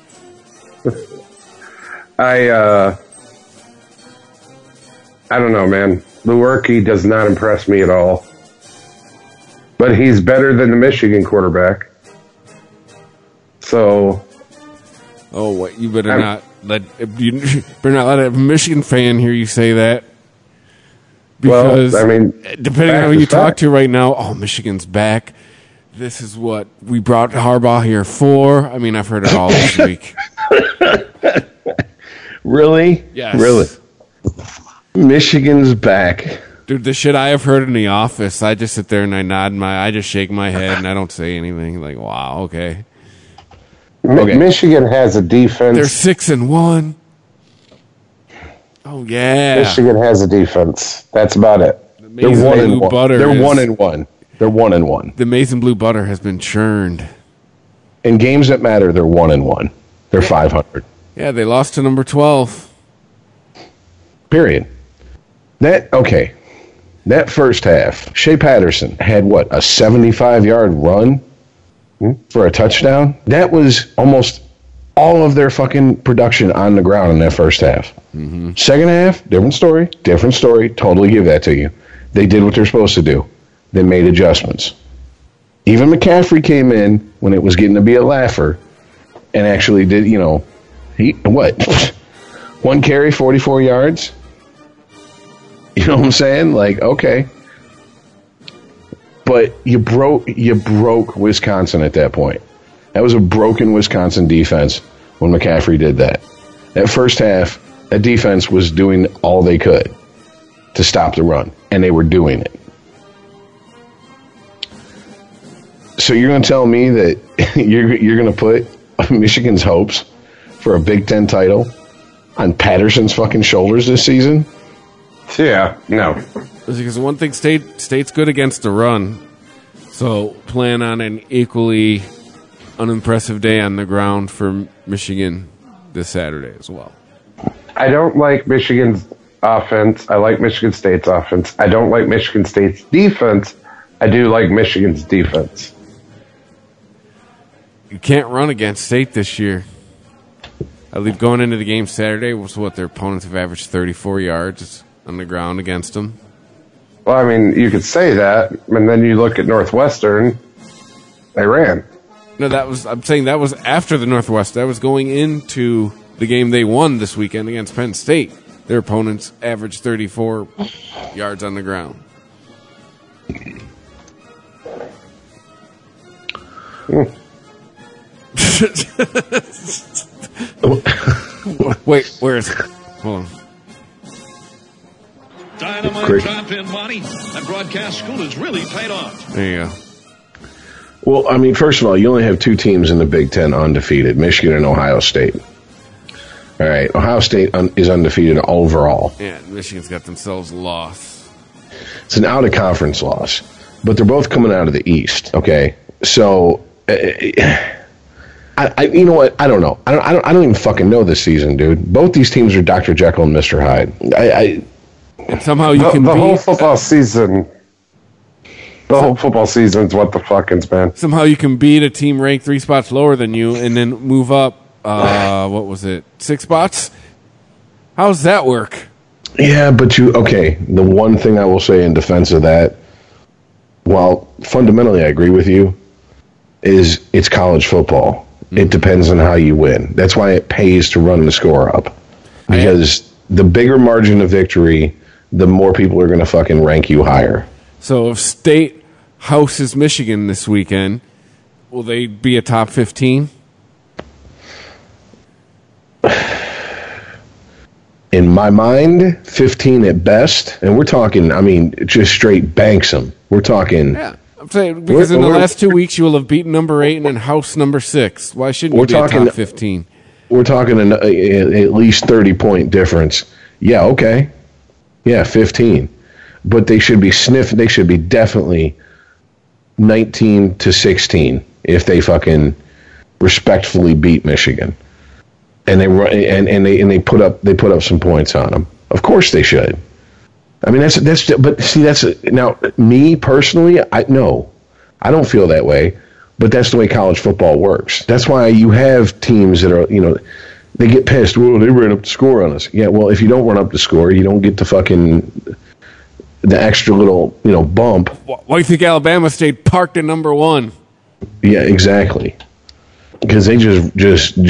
I don't know, man. Lewerke does not impress me at all. But he's better than the Michigan quarterback. So. Oh, what? You better not let a Michigan fan hear you say that. Because, well, I mean, depending on who you talk to right now, oh, Michigan's back. This is what we brought Harbaugh here for. I mean, I've heard it all this week. Really? Yes. Really? Michigan's back. Dude, the shit I have heard in the office, I just sit there and I just shake my head and I don't say anything. Like, wow, okay. Michigan has a defense. They're 6-1. Oh yeah. Michigan has a defense. That's about it. They're 1-1. They're 1-1. They're 1-1. The Mason Blue Butter has been churned. In games that matter, they're 1-1. They're 500. Yeah, they lost to number 12. Period. That first half, Shea Patterson had a 75-yard run for a touchdown? That was almost all of their fucking production on the ground in that first half. Mm-hmm. Second half, different story. Totally give that to you. They did what they're supposed to do. They made adjustments. Even McCaffrey came in when it was getting to be a laugher and actually did, one carry, 44 yards? You know what I'm saying? Like, okay. But you broke Wisconsin at that point. That was a broken Wisconsin defense when McCaffrey did that. That first half, that defense was doing all they could to stop the run, and they were doing it. So you're going to tell me that you're going to put Michigan's hopes for a Big Ten title on Patterson's fucking shoulders this season? Yeah, no. Because one thing, State's good against the run, so plan on an equally unimpressive day on the ground for Michigan this Saturday as well. I don't like Michigan's offense. I like Michigan State's offense. I don't like Michigan State's defense. I do like Michigan's defense. You can't run against State this year. I believe going into the game Saturday was what their opponents have averaged 34 yards on the ground against them. Well, I mean, you could say that, and then you look at Northwestern, they ran. No, I'm saying that was after the Northwest. That was going into the game they won this weekend against Penn State. Their opponents averaged 34 yards on the ground. Wait, where is it? Hold on. Dynamite Great. drop-in money. That broadcast school has really paid off. There you go. Well, I mean, first of all, you only have two teams in the Big Ten undefeated, Michigan and Ohio State. All right, Ohio State is undefeated overall. Yeah, Michigan's got themselves lost. It's an out-of-conference loss, but they're both coming out of the East. Okay, so I you know what? I don't know. I don't even fucking know this season, dude. Both these teams are Dr. Jekyll and Mr. Hyde. And somehow you can The beat, whole football season. The whole football season's what the fuckins, man. somehow you can beat a team ranked 3 spots lower than you, and then move up. What was it? 6 spots? How's that work? Yeah, but the one thing I will say in defense of that, while fundamentally I agree with you, is it's college football. It depends on how you win. That's why it pays to run the score up. Because the bigger margin of victory, the more people are going to fucking rank you higher. So if State houses Michigan this weekend, will they be a top 15? In my mind, 15 at best, and we're talking, I mean, just straight banks them. We're talking... Yeah. I'm saying because in the last 2 weeks you will have beaten number 8 and then house number 6. Why shouldn't you be a top 15? We're talking at least 30-point difference. Yeah, okay. Yeah, 15. But they should be they should be definitely 19 to 16 if they fucking respectfully beat Michigan. And they put up some points on them. Of course they should. I mean that's now me personally, I don't feel that way, but that's the way college football works. That's why you have teams that are, they get pissed. Well, they ran up the score on us. Yeah, well, if you don't run up the score, you don't get the fucking the extra little, bump. Why do you think Alabama stayed parked at number 1? Yeah, exactly. Because they just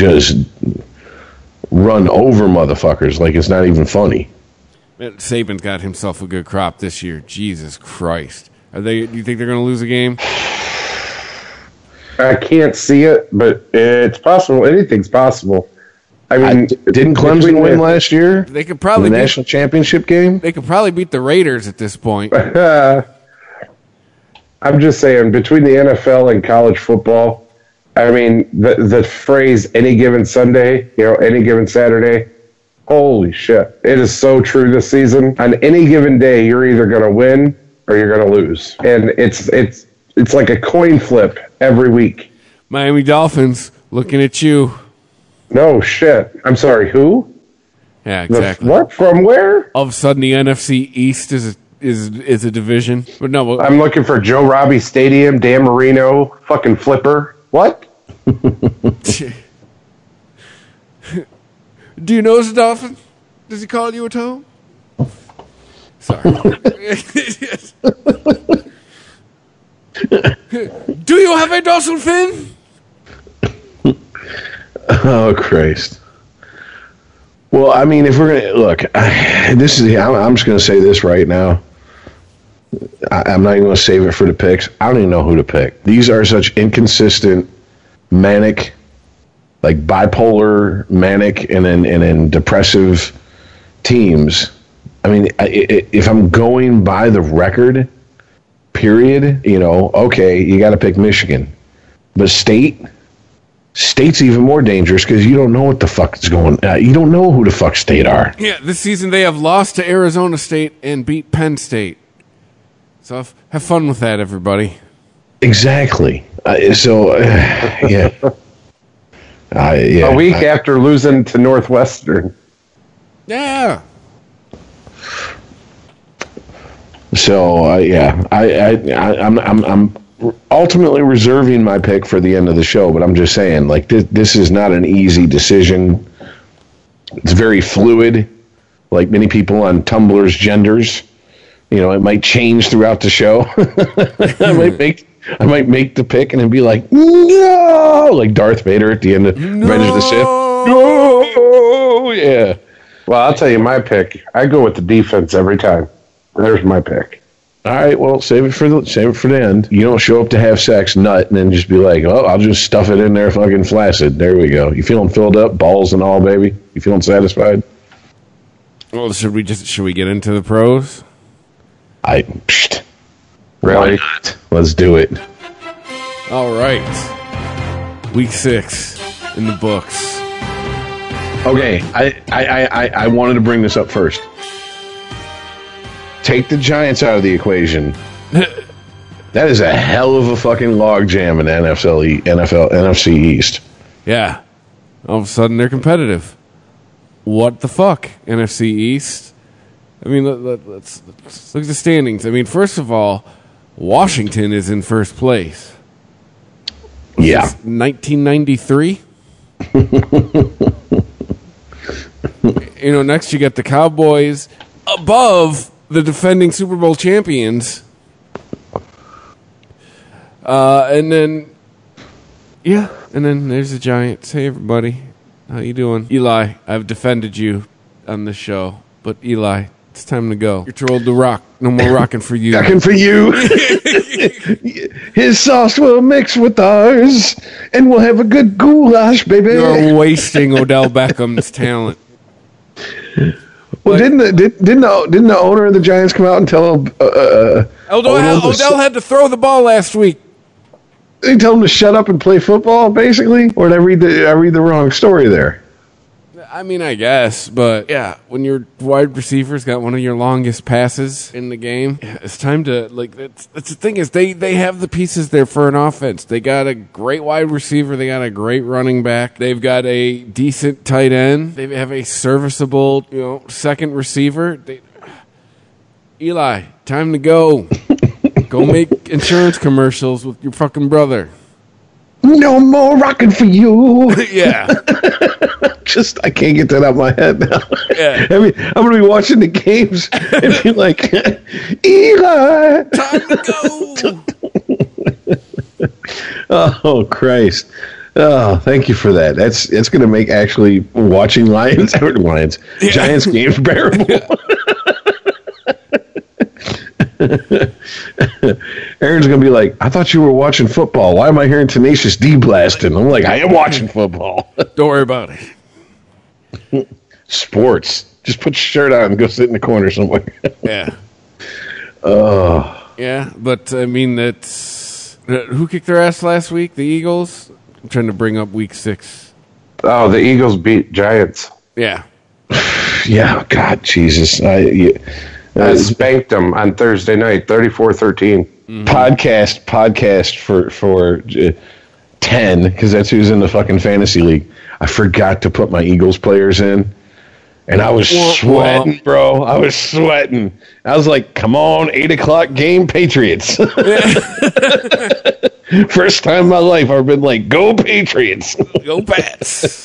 run over motherfuckers like it's not even funny. Man, Saban's got himself a good crop this year. Jesus Christ. Do you think they're going to lose a game? I can't see it, but it's possible. Anything's possible. I mean, didn't Clemson win last year? They could probably in the national championship game. They could probably beat the Raiders at this point. I'm just saying, between the NFL and college football, I mean, the phrase "any given Sunday," any given Saturday. Holy shit! It is so true this season. On any given day, you're either going to win or you're going to lose, and it's like a coin flip every week. Miami Dolphins looking at you. No shit. I'm sorry. Who? Yeah, exactly. What? From where? All of a sudden, the NFC East is a division. But no, I'm looking for Joe Robbie Stadium, Dan Marino, fucking Flipper. What? Do you know the Dolphin? Does he call you at home? Sorry. Do you have a dorsal fin? Oh Christ! Well, I mean, if we're gonna look, I'm just gonna say this right now. I'm not even gonna save it for the picks. I don't even know who to pick. These are such inconsistent, manic, like bipolar, manic, and then depressive teams. I mean, if I'm going by the record, period, okay, you got to pick Michigan, but State's even more dangerous because you don't know what the fuck is going. You don't know who the fuck State are. Yeah, this season they have lost to Arizona State and beat Penn State. So have fun with that, everybody. Exactly. Yeah. A week after losing to Northwestern. Yeah. So I'm ultimately reserving my pick for the end of the show, but I'm just saying, like, this is not an easy decision. It's very fluid, like many people on Tumblr's genders. It might change throughout the show. I might make the pick and then be like, no, like Darth Vader at the end of Revenge of the Sith. No, yeah. Well, I'll tell you my pick. I go with the defense every time. There's my pick. All right, well, save it for the end. You don't show up to have sex, nut, and then just be like, "Oh, I'll just stuff it in there, fucking flaccid." There we go. You feeling filled up, balls and all, baby? You feeling satisfied? Well, should we get into the pros? Why not? Let's do it. All right. Week 6 in the books. Okay, I wanted to bring this up first. Take the Giants out of the equation. That is a hell of a fucking logjam in NFC East. Yeah. All of a sudden, they're competitive. What the fuck, NFC East? I mean, let's look at the standings. I mean, first of all, Washington is in first place. Yeah. 1993. Next you got the Cowboys above the defending Super Bowl champions. And then there's the Giants. Hey, everybody. How you doing? Eli, I've defended you on this show, but Eli, it's time to go. You're too old to rock. No more rocking for you. Rocking for you. His sauce will mix with ours, and we'll have a good goulash, baby. You're wasting Odell Beckham's talent. Well, didn't the owner of the Giants come out and tell Odell had to throw the ball last week? They tell him to shut up and play football, basically? Or did I read the wrong story there? I mean, I guess, but yeah, when your wide receiver's got one of your longest passes in the game, it's time to, that's the thing is they have the pieces there for an offense. They got a great wide receiver. They got a great running back. They've got a decent tight end. They have a serviceable, second receiver. Eli, time to go. Go make insurance commercials with your fucking brother. No more rocking for you. Yeah. I can't get that out of my head now. Yeah. I mean, I'm going to be watching the games and be like, Eli. Time to go. Oh, Christ. Oh, thank you for that. It's going to make actually watching Giants games bearable. Aaron's going to be like, I thought you were watching football. Why am I hearing Tenacious D blasting? I'm like, I am watching football. Don't worry about it. Sports. Just put your shirt on and go sit in the corner somewhere. Yeah. Oh. Yeah, but I mean, who kicked their ass last week? The Eagles? I'm trying to bring up week 6. Oh, the Eagles beat Giants. Yeah. Yeah, God, Jesus. I spanked them on Thursday night, 34-13. Mm-hmm. Podcast for 10, because that's who's in the fucking fantasy league. I forgot to put my Eagles players in, and I was sweating, bro. I was sweating. I was like, come on, 8 o'clock game, Patriots. First time in my life I've been like, go Patriots. Go Pats.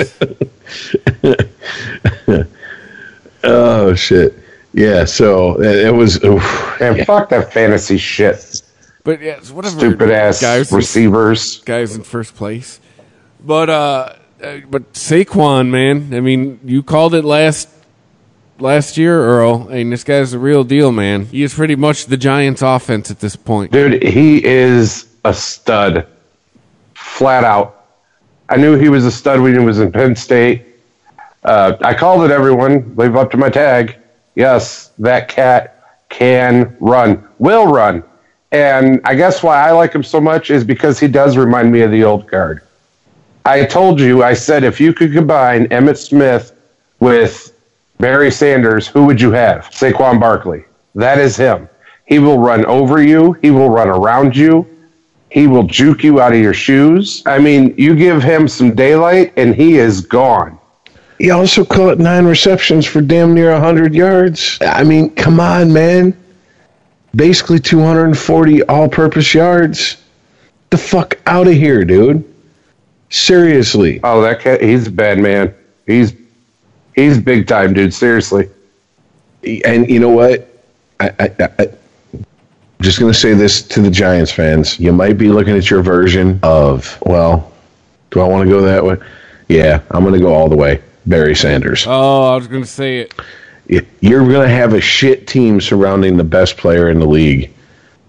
Oh, shit. Yeah, so it was... And fuck that fantasy shit. But yeah, it's whatever. Stupid ass receivers. Guys in first place. But Saquon, man, I mean, you called it last year, Earl. I mean, this guy's the real deal, man. He is pretty much the Giants' offense at this point. Dude, he is a stud. Flat out. I knew he was a stud when he was in Penn State. I called it, everyone. Live up to my tag. Yes, that cat can run. Will run. And I guess why I like him so much is because he does remind me of the old guard. I told you, I said, if you could combine Emmitt Smith with Barry Sanders, who would you have? Saquon Barkley. That is him. He will run over you. He will run around you. He will juke you out of your shoes. I mean, you give him some daylight, and he is gone. He also caught 9 receptions for damn near 100 yards. I mean, come on, man. Basically 240 all-purpose yards. The fuck out of here, dude. Seriously. Oh, that cat, he's a bad man. He's big time, dude. Seriously. And you know what? I'm just going to say this to the Giants fans. You might be looking at your version of, well, do I want to go that way? Yeah, I'm going to go all the way. Barry Sanders. Oh, I was going to say it. You're going to have a shit team surrounding the best player in the league.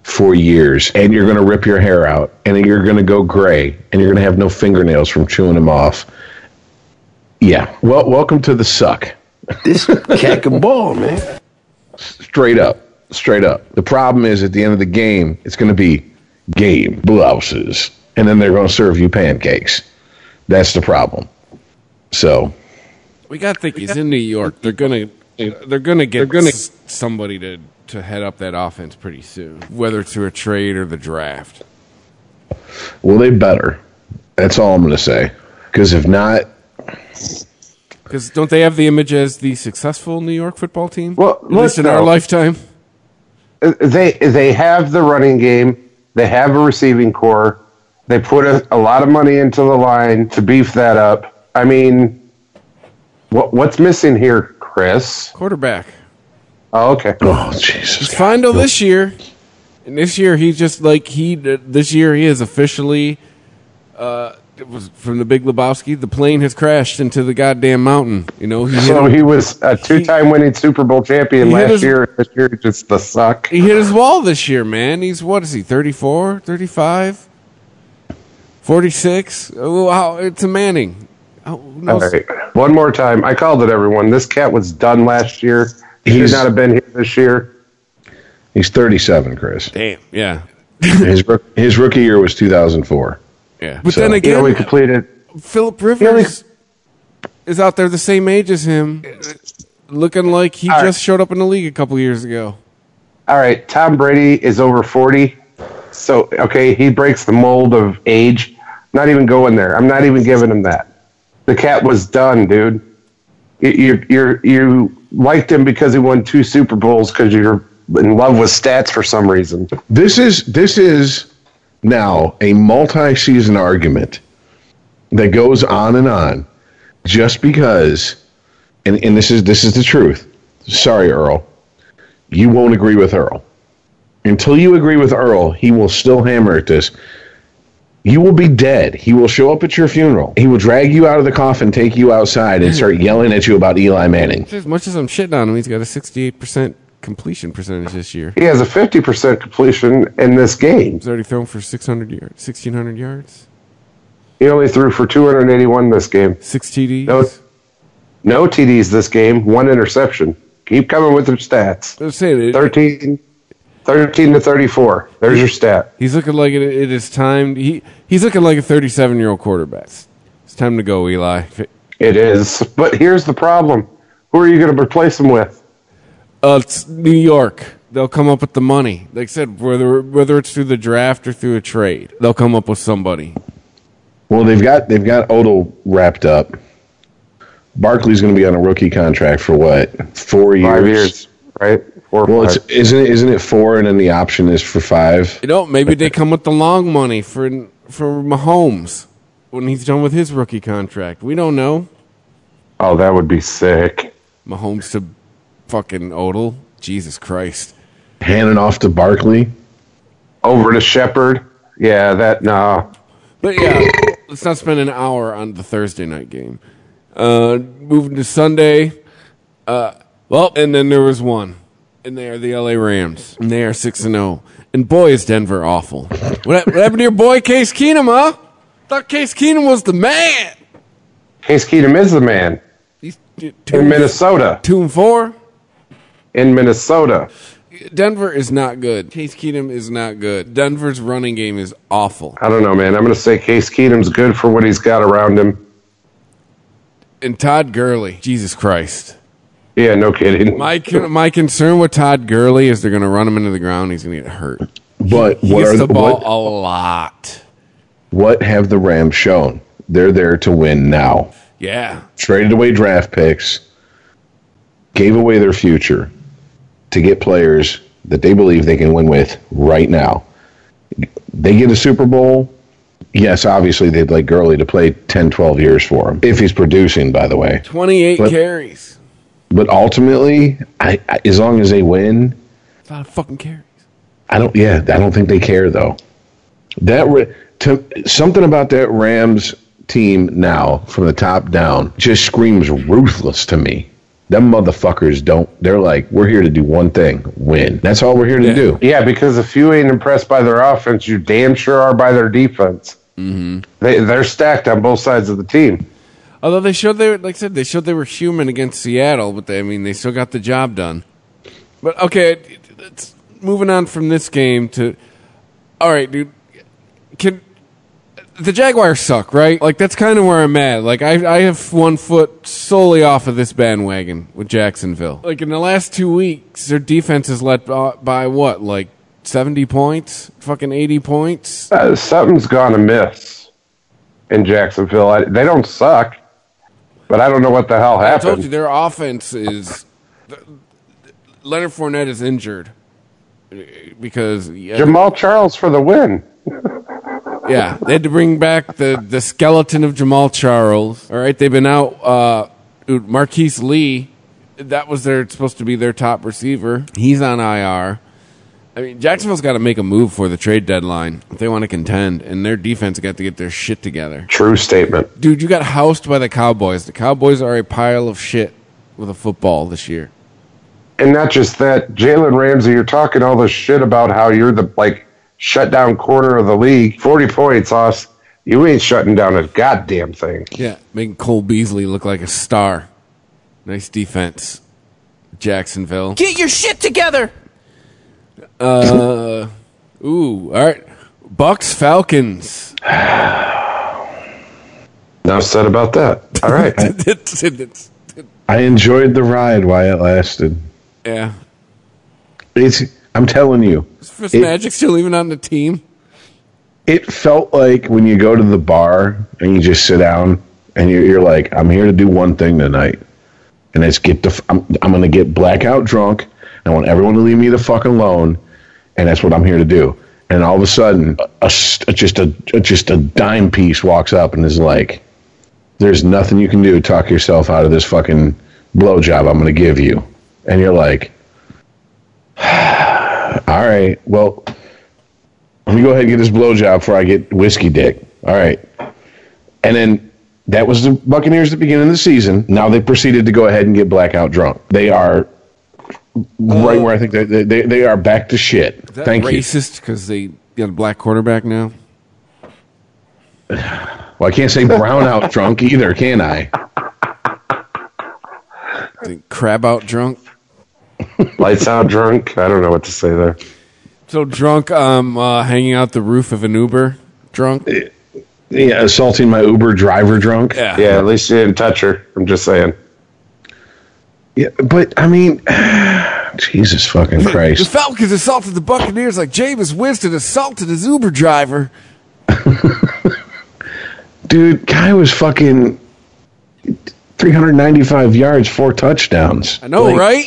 for years, and you're going to rip your hair out, and you're going to go gray, and you're going to have no fingernails from chewing them off. Yeah. Well, welcome to the suck. This cat can ball, man. Straight up. The problem is, at the end of the game, it's going to be game blouses, and then they're going to serve you pancakes. That's the problem. So we got to think he's in New York. They're gonna get somebody to head up that offense pretty soon, whether it's through a trade or the draft. Well, they better. That's all I'm going to say. Because if not, because don't they have the image as the successful New York football team? Well, at least in our lifetime. They have the running game. They have a receiving core. They put a lot of money into the line to beef that up. I mean, what's missing here, Chris? Quarterback. Oh, okay. Oh, Jesus. He's fine till this year. And this year, he's just like this year he is officially, it was from the Big Lebowski, the plane has crashed into the goddamn mountain. You know, he was a two-time winning Super Bowl champion last year. This year, just the suck. He hit his wall this year, man. He's, what is he, 34, 35, 46? Oh, it's a Manning. All right. One more time. I called it, everyone. This cat was done last year. He should not have been here this year. He's 37, Chris. Damn, yeah. His rookie year was 2004. Yeah. But then again, we completed. Phillip Rivers is out there the same age as him, looking like he just showed up in the league a couple years ago. All right. Tom Brady is over 40. So, okay, he breaks the mold of age. Not even going there. I'm not even giving him that. The cat was done, dude. You liked him because he won 2 Super Bowls because you're in love with stats for some reason. This is now a multi-season argument that goes on just because, and this is the truth. Sorry, Earl. You won't agree with Earl. Until you agree with Earl, he will still hammer at this. You will be dead. He will show up at your funeral. He will drag you out of the coffin, take you outside, and start yelling at you about Eli Manning. As much as I'm shitting on him, he's got a 68% completion percentage this year. He has a 50% completion in this game. He's already thrown for 1,600 yards. He only threw for 281 this game. 6 TDs. No TDs this game. 1 interception. Keep coming with your stats. I was saying, 13 to 34. There's your stat. He's looking like it is time. He's looking like a 37-year-old quarterback. It's time to go, Eli. It is. But here's the problem. Who are you going to replace him with? It's New York. They'll come up with the money. Like I said, whether it's through the draft or through a trade, they'll come up with somebody. Well, they've got Odell wrapped up. Barkley's going to be on a rookie contract for what? 4 years? 5 years, right? 4 or 5. Isn't it 4 and then the option is for 5? You know, maybe they come with the long money for Mahomes when he's done with his rookie contract. We don't know. Oh, that would be sick. Mahomes to fucking Odell. Jesus Christ. Handing off to Barkley. Over to Shepard. Yeah, no. But yeah, let's not spend an hour on the Thursday night game. Moving to Sunday. And then there was one. And they are the LA Rams. And they are 6-0. And boy, is Denver awful. What happened to your boy Case Keenum, huh? Thought Case Keenum was the man. Case Keenum is the man. He's in Minnesota. 2-4. In Minnesota. Denver is not good. Case Keenum is not good. Denver's running game is awful. I don't know, man. I'm going to say Case Keenum's good for what he's got around him. And Todd Gurley. Jesus Christ. Yeah, no kidding. My concern with Todd Gurley is they're going to run him into the ground. He's going to get hurt. But he gets the ball a lot. What have the Rams shown? They're there to win now. Yeah. Traded away draft picks. Gave away their future to get players that they believe they can win with right now. They get a Super Bowl. Yes, obviously they'd like Gurley to play 10, 12 years for him. If he's producing, by the way. 28 carries. But ultimately, as long as they win, it's a lot of fucking carries. I don't think they care though. Something about that Rams team now, from the top down, just screams ruthless to me. Them motherfuckers don't. They're like, we're here to do one thing: win. That's all we're here to do. Yeah, because if you ain't impressed by their offense, you damn sure are by their defense. Mm-hmm. They're stacked on both sides of the team. Although they showed they were human against Seattle, but they still got the job done. But okay, moving on from this game to, all right, dude, the Jaguars suck, right? Like, that's kind of where I'm at. Like, I have one foot solely off of this bandwagon with Jacksonville. Like, in the last 2 weeks, their defense is led by what, like 70 points? Fucking 80 points? Something's gone amiss in Jacksonville. They don't suck, but I don't know what the hell happened. I told you, their offense is... Leonard Fournette is injured because... Jamal Charles for the win. Yeah, they had to bring back the skeleton of Jamal Charles. All right, they've been out. Marquise Lee, that was supposed to be their top receiver. He's on IR. I mean, Jacksonville's got to make a move for the trade deadline if they want to contend, and their defense got to get their shit together. True statement. Dude, you got housed by the Cowboys. The Cowboys are a pile of shit with a football this year. And not just that, Jalen Ramsey, you're talking all this shit about how you're the, shutdown corner of the league. 40 points, Hoss. You ain't shutting down a goddamn thing. Yeah, making Cole Beasley look like a star. Nice defense, Jacksonville. Get your shit together! All right. Bucks, Falcons. Enough said about that. All right. I enjoyed the ride while it lasted. Yeah. I'm telling you. Is Fitzmagic still even on the team? It felt like when you go to the bar and you just sit down and you're like, I'm here to do one thing tonight. And it's I'm going to get blackout drunk. I want everyone to leave me the fuck alone. And that's what I'm here to do. And all of a sudden, just a dime piece walks up and is like, there's nothing you can do to talk yourself out of this fucking blowjob I'm going to give you. And you're like, all right, well, let me go ahead and get this blowjob before I get whiskey dick. All right. And then that was the Buccaneers at the beginning of the season. Now they proceeded to go ahead and get blackout drunk. They are right where I think they are back to shit. Is that Thank racist because they got a black quarterback now? Well, I can't say brown out drunk either, can I? Crab out drunk? Lights out drunk? I don't know what to say there. So drunk, hanging out the roof of an Uber drunk? Yeah, assaulting my Uber driver drunk. Yeah, at least you didn't touch her. I'm just saying. Yeah, but, I mean, Jesus fucking The Christ. Falcons assaulted the Buccaneers like Jameis Winston assaulted his Uber driver. Dude, guy was fucking 395 yards, 4 touchdowns. I know, right?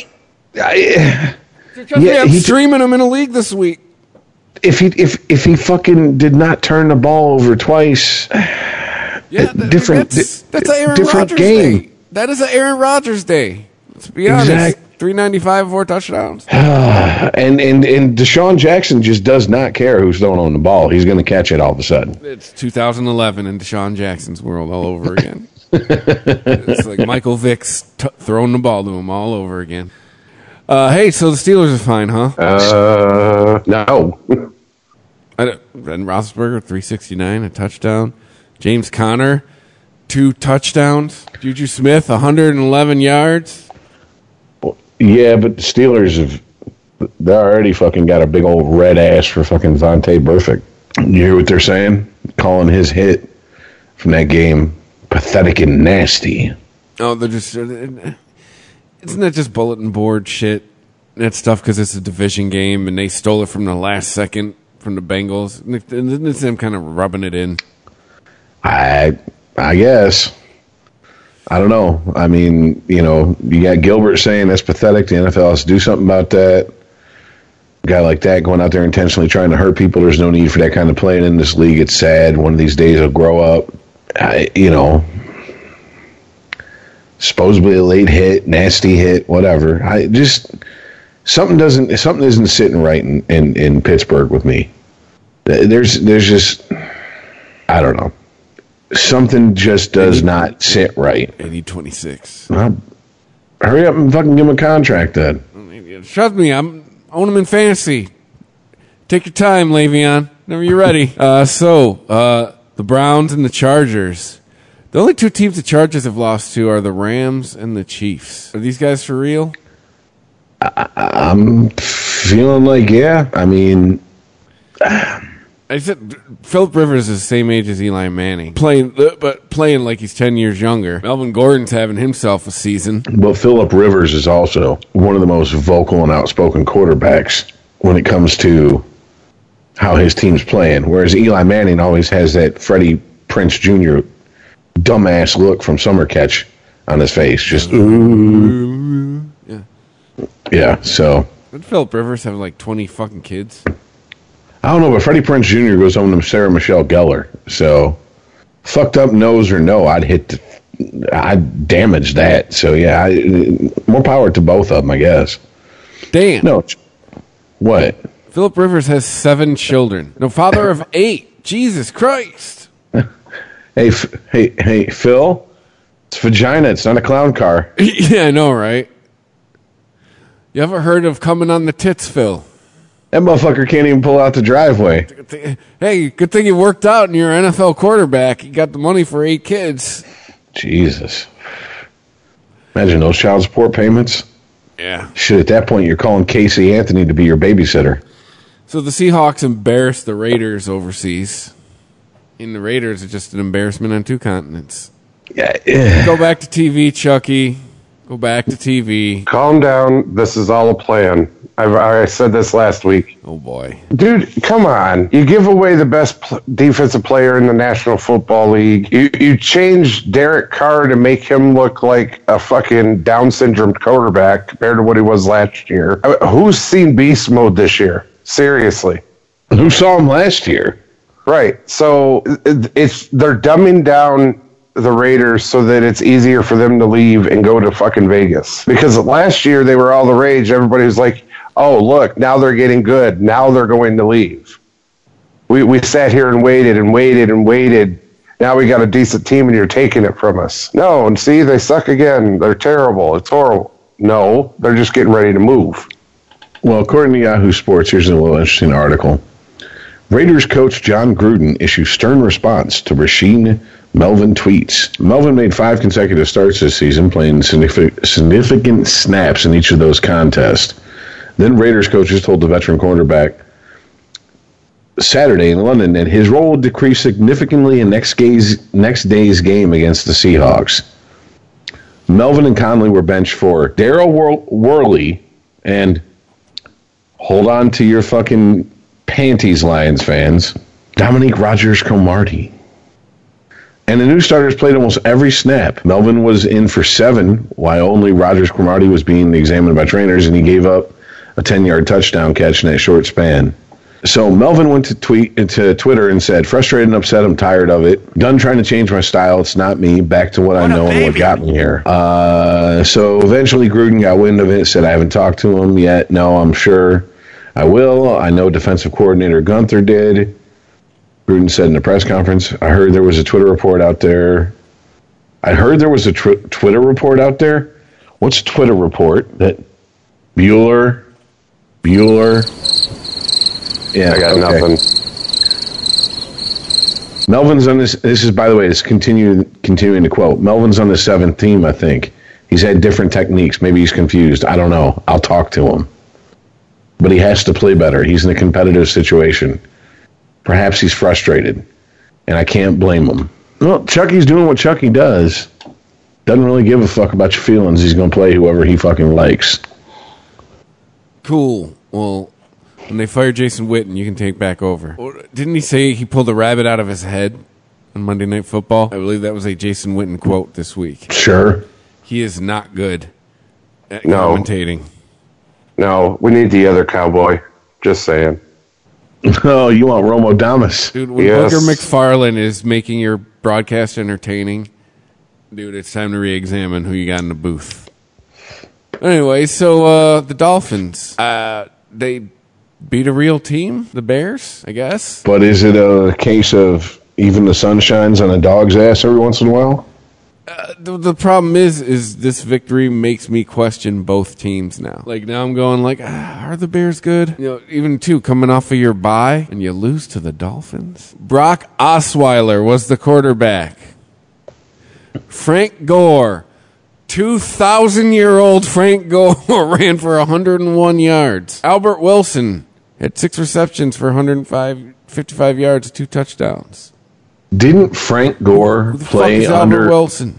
I'm streaming him in a league this week. If he fucking did not turn the ball over twice, Yeah, that's an Aaron different Rodgers game. day. That is an Aaron Rodgers day. Let's be honest. 395, 4 touchdowns. And Deshaun Jackson just does not care who's throwing on the ball. He's going to catch it all of a sudden. It's 2011 in Deshaun Jackson's world all over again. It's like Michael Vick's throwing the ball to him all over again. Hey, so the Steelers are fine, huh? No. Ben Roethlisberger, 369, a touchdown. James Conner, 2 touchdowns. Juju Smith, 111 yards. Yeah, but the Steelers they already fucking got a big old red ass for fucking Vontae Burfict. You hear what they're saying? Calling his hit from that game pathetic and nasty. Oh, they're just... Isn't that just bulletin board shit? That stuff because it's a division game and they stole it from the last second from the Bengals. And it's them kind of rubbing it in. I guess. I don't know. I mean, you got Gilbert saying that's pathetic. The NFL has to do something about that. A guy like that going out there intentionally trying to hurt people, there's no need for that kind of playing in this league. It's sad. One of these days he'll grow up. Supposedly a late hit, nasty hit, whatever. Something isn't sitting right in Pittsburgh with me. There's just, I don't know. Something just does not sit right. 80-26. Hurry up and fucking give him a contract then. Trust me, own him in fantasy. Take your time, Le'Veon. Whenever you're ready. The Browns and the Chargers. The only two teams the Chargers have lost to are the Rams and the Chiefs. Are these guys for real? I'm feeling like, yeah. I mean, I said Philip Rivers is the same age as Eli Manning, playing like he's 10 years younger. Melvin Gordon's having himself a season. but Phillip Rivers is also one of the most vocal and outspoken quarterbacks when it comes to how his team's playing. Whereas Eli Manning always has that Freddie Prinze Jr. dumbass look from Summer Catch on his face. Just, ooh. Yeah, so. Did Philip Rivers have like 20 fucking kids? I don't know, but Freddie Prinze Jr. goes home to Sarah Michelle Gellar. So, fucked up nose or no, I'd damage that. So, yeah, more power to both of them, I guess. Damn. No. What? Philip Rivers has 7 children. No, father of 8. Jesus Christ. Hey, Phil. It's vagina. It's not a clown car. Yeah, I know, right? You ever heard of coming on the tits, Phil? That motherfucker can't even pull out the driveway. Hey, good thing you worked out and you're an NFL quarterback. You got the money for 8 kids. Jesus. Imagine those child support payments. Yeah. Shit, at that point, you're calling Casey Anthony to be your babysitter. So the Seahawks embarrassed the Raiders overseas. And the Raiders are just an embarrassment on 2 continents. Yeah. Go back to TV, Chucky. Go back to TV. Calm down. This is all a plan. I said this last week. Oh, boy. Dude, come on. You give away the best defensive player in the National Football League. You change Derek Carr to make him look like a fucking Down syndrome quarterback compared to what he was last year. Who's seen beast mode this year? Seriously. Who saw him last year? Right. So they're dumbing down the Raiders so that it's easier for them to leave and go to fucking Vegas. Because last year they were all the rage. Everybody was like, oh, look, now they're getting good. Now they're going to leave. We sat here and waited and waited and waited. Now we got a decent team and you're taking it from us. No, and see, they suck again. They're terrible. It's horrible. No, they're just getting ready to move. Well, according to Yahoo Sports, here's a little interesting article. Raiders coach John Gruden issues stern response to Rasheed Melvin tweets. Melvin made 5 consecutive starts this season, playing significant snaps in each of those contests. Then Raiders coaches told the veteran cornerback Saturday in London that his role would decrease significantly in next day's game against the Seahawks. Melvin and Conley were benched for Daryl Worley and, hold on to your fucking panties, Lions fans, Dominique Rodgers-Cromartie. And the new starters played almost every snap. Melvin was in for 7, while only Rodgers-Cromartie was being examined by trainers, and he gave up a 10-yard touchdown catch in that short span. So Melvin went to Twitter and said, frustrated and upset, I'm tired of it. Done trying to change my style. It's not me. Back to what I know and what got me here. So eventually Gruden got wind of it, said, I haven't talked to him yet. No, I'm sure I will. I know defensive coordinator Gunther did. Gruden said in a press conference, I heard there was a Twitter report out there. Twitter report out there? What's a Twitter report? That Bueller? Yeah, I got nothing. Melvin's on this is, by the way, it's continuing to quote. Melvin's on the 7th team, I think. He's had different techniques. Maybe he's confused. I don't know. I'll talk to him. But he has to play better. He's in a competitive situation. Perhaps he's frustrated, and I can't blame him. Well, Chucky's doing what Chucky does. Doesn't really give a fuck about your feelings. He's going to play whoever he fucking likes. Cool. Well, when they fire Jason Witten, you can take back over. Didn't he say he pulled a rabbit out of his head on Monday Night Football? I believe that was a Jason Witten quote this week. Sure. He is not good at commentating. No, we need the other cowboy. Just saying. Oh, you want Romo Damas. Dude, when Booger McFarlane is making your broadcast entertaining, dude, it's time to re-examine who you got in the booth. Anyway, so the Dolphins, they beat a real team, the Bears, I guess. But is it a case of even the sun shines on a dog's ass every once in a while? The problem is this victory makes me question both teams now. Like, now I'm going like, are the Bears good? You know, even too, coming off of your bye and you lose to the Dolphins. Brock Osweiler was the quarterback. Frank Gore, 2,000-year-old Frank Gore ran for 101 yards. Albert Wilson had 6 receptions for 155 yards, 2 touchdowns. Didn't Frank Gore play under Wilson?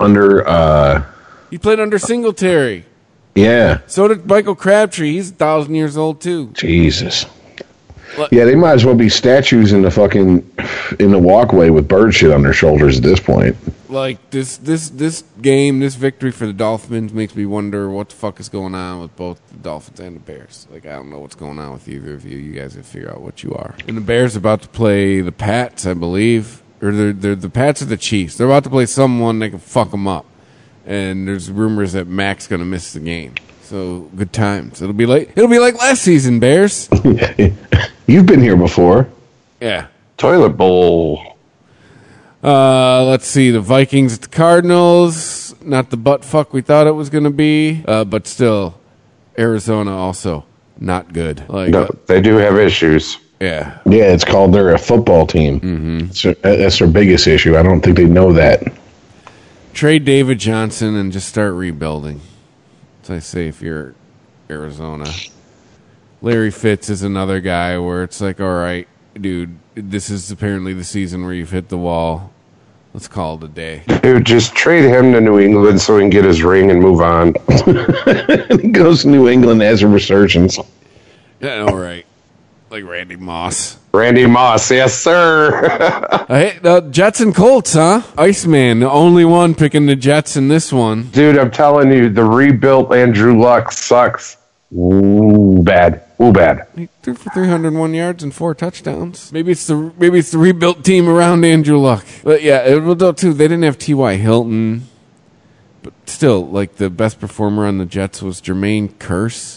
He played under Singletary. Yeah. So did Michael Crabtree. He's 1,000 years old too. Jesus. Yeah, they might as well be statues in the walkway with bird shit on their shoulders at this point. Like this game, this victory for the Dolphins makes me wonder what the fuck is going on with both the Dolphins and the Bears. Like, I don't know what's going on with either of you. You guys have to figure out what you are. And the Bears are about to play the Pats, I believe. Or they're the Pats or the Chiefs. They're about to play someone that can fuck them up. And there's rumors that Mac's going to miss the game. So, good times. It'll be like last season, Bears. You've been here before. Yeah. Toilet bowl. Let's see. The Vikings at the Cardinals. Not the butt fuck we thought it was going to be. But still, Arizona also not good. Like, No, they do have issues. Yeah. Yeah, it's called they're a football team. Mm-hmm. That's their biggest issue. I don't think they know that. Trade David Johnson and just start rebuilding. So I say if you're Arizona. Larry Fitz is another guy where it's like, all right, dude, this is apparently the season where you've hit the wall. Let's call it a day. Dude, just trade him to New England so he can get his ring and move on. He goes to New England as a resurgence. Yeah, all right. Like Randy Moss. Randy Moss, yes, sir. Hey, the Jets and Colts, huh? Iceman, the only one picking the Jets in this one. Dude, I'm telling you, the rebuilt Andrew Luck sucks. Ooh, bad. Ooh, bad. He threw for 301 yards and 4 touchdowns. Maybe it's the rebuilt team around Andrew Luck. But yeah, it will too. They didn't have T.Y. Hilton. But still, like, the best performer on the Jets was Jermaine Kearse.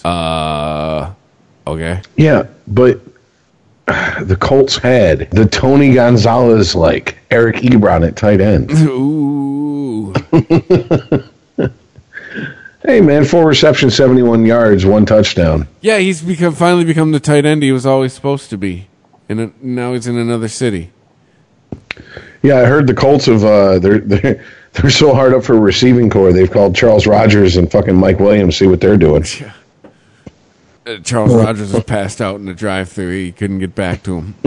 Okay. Yeah, but the Colts had the Tony Gonzalez like Eric Ebron at tight end. Ooh. Hey man, 4 receptions, 71 yards, 1 touchdown. Yeah, he's finally become the tight end he was always supposed to be, and now he's in another city. Yeah, I heard the Colts have they're so hard up for a receiving core. They've called Charles Rogers and fucking Mike Williams, see what they're doing. Yeah. Charles Rogers was passed out in the drive-thru. He couldn't get back to him.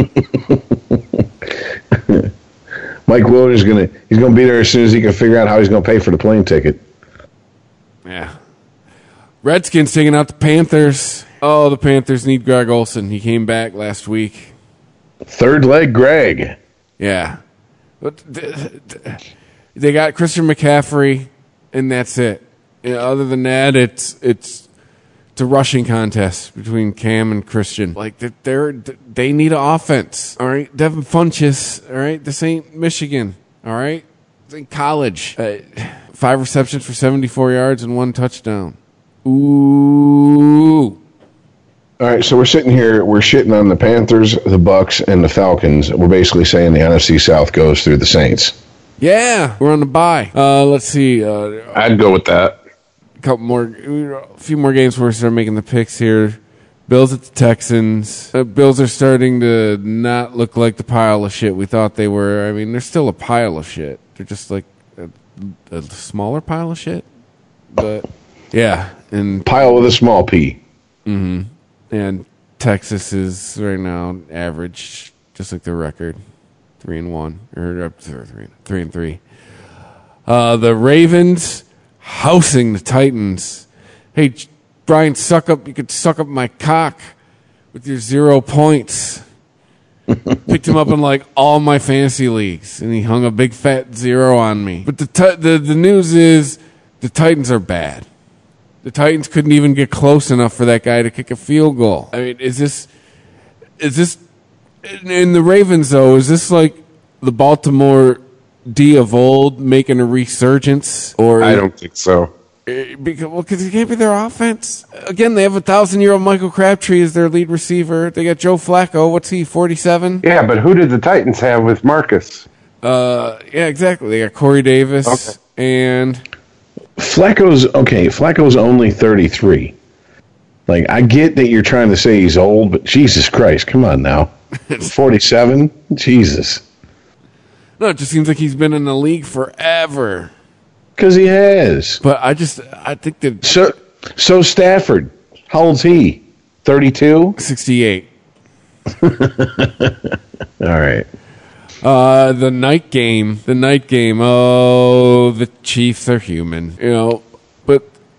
Mike Williams he's gonna be there as soon as he can figure out how he's gonna pay for the plane ticket. Yeah. Redskins taking out the Panthers. Oh, the Panthers need Greg Olsen. He came back last week. Third leg Greg. Yeah. But they got Christian McCaffrey, and that's it. Other than that, it's a rushing contest between Cam and Christian. Like, they need an offense. All right, Devin Funchess. All right, this ain't Michigan. All right, this ain't college. 5 receptions for 74 yards and 1 touchdown. Ooh. All right, so we're sitting here, we're shitting on the Panthers, the Bucks, and the Falcons. We're basically saying the NFC South goes through the Saints. Yeah, we're on the bye. Let's see. I'd go with that. A few more games before we start making the picks here. Bills at the Texans. Bills are starting to not look like the pile of shit we thought they were. I mean, they're still a pile of shit. They're just like a smaller pile of shit. But yeah, and Pile with a small P. Mm-hmm. And Texas is right now average, just like their record, 3-1 or 3-3. The Ravens housing the Titans. Hey, Brian, you could suck up my cock with your 0 points. Picked him up in like all my fantasy leagues, and he hung a big fat 0 on me. But the news is the Titans are bad. The Titans couldn't even get close enough for that guy to kick a field goal. I mean, is this in the Ravens though? Is this like the Baltimore D of old making a resurgence? Or I don't think so. Because it can't be their offense. Again, they have a 1,000-year-old Michael Crabtree as their lead receiver. They got Joe Flacco. What's he, 47? Yeah, but who did the Titans have with Marcus? Yeah, exactly. They got Corey Davis. Okay. And Flacco's only 33. Like, I get that you're trying to say he's old, but Jesus Christ, come on now. 47? Jesus. No, it just seems like he's been in the league forever. Because he has. But I think that... So Stafford, how old's he? 32? 68. All right. The night game. Oh, the Chiefs are human. But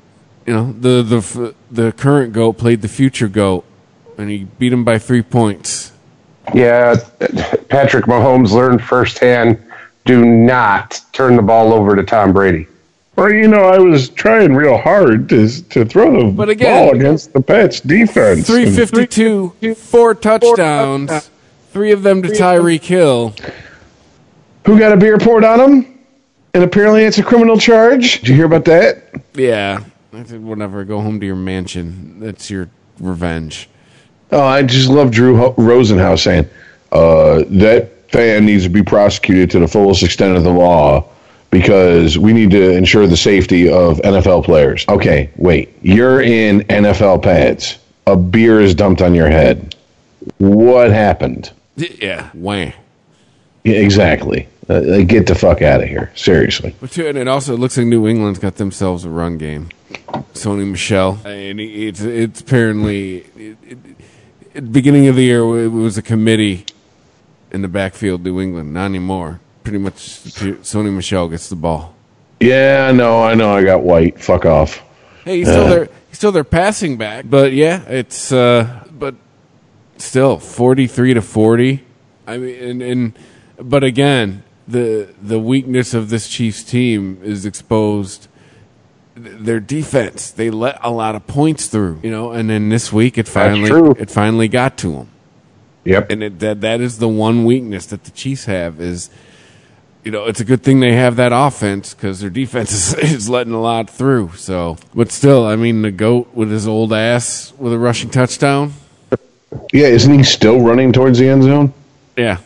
the current GOAT played the future GOAT, and he beat him by 3 points. Yeah, Patrick Mahomes learned firsthand, do not turn the ball over to Tom Brady. Well, I was trying real hard to throw the ball against the Pats defense. 352, 4 touchdowns, 3 of them to Tyreek Hill. Who got a beer poured on him? And apparently it's a criminal charge. Did you hear about that? Yeah. I said, whenever, go home to your mansion. That's your revenge. Oh, I just love Drew Rosenhaus saying, that fan needs to be prosecuted to the fullest extent of the law because we need to ensure the safety of NFL players. Okay, wait. You're in NFL pads. A beer is dumped on your head. What happened? Yeah, wah. Yeah, exactly. Get the fuck out of here. Seriously. And it also looks like New England's got themselves a run game. Sony Michel. And it's apparently... At the beginning of the year, it was a committee in the backfield, New England. Not anymore. Pretty much Sony Michel gets the ball. Yeah, I know. I got white. Fuck off. Hey, he's still their passing back. But yeah, it's but still 43-40. I mean, but again, the weakness of this Chiefs team is exposed. Their defense, they let a lot of points through, and then this week it finally got to them. Yep. And that is the one weakness that the Chiefs have is, it's a good thing they have that offense because their defense is letting a lot through. So, but still, I mean, the GOAT with his old ass with a rushing touchdown. Yeah, isn't he still running towards the end zone? Yeah.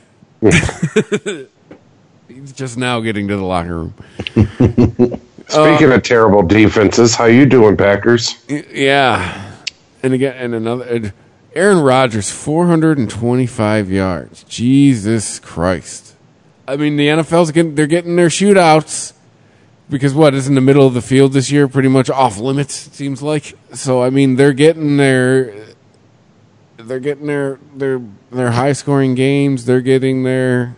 He's just now getting to the locker room. Speaking of terrible defenses, how you doing, Packers? Yeah. And again, Aaron Rodgers, 425 yards. Jesus Christ. I mean, the NFL's they're getting their shootouts because what is in the middle of the field this year pretty much off limits, it seems like. So I mean, they're getting their high scoring games, they're getting their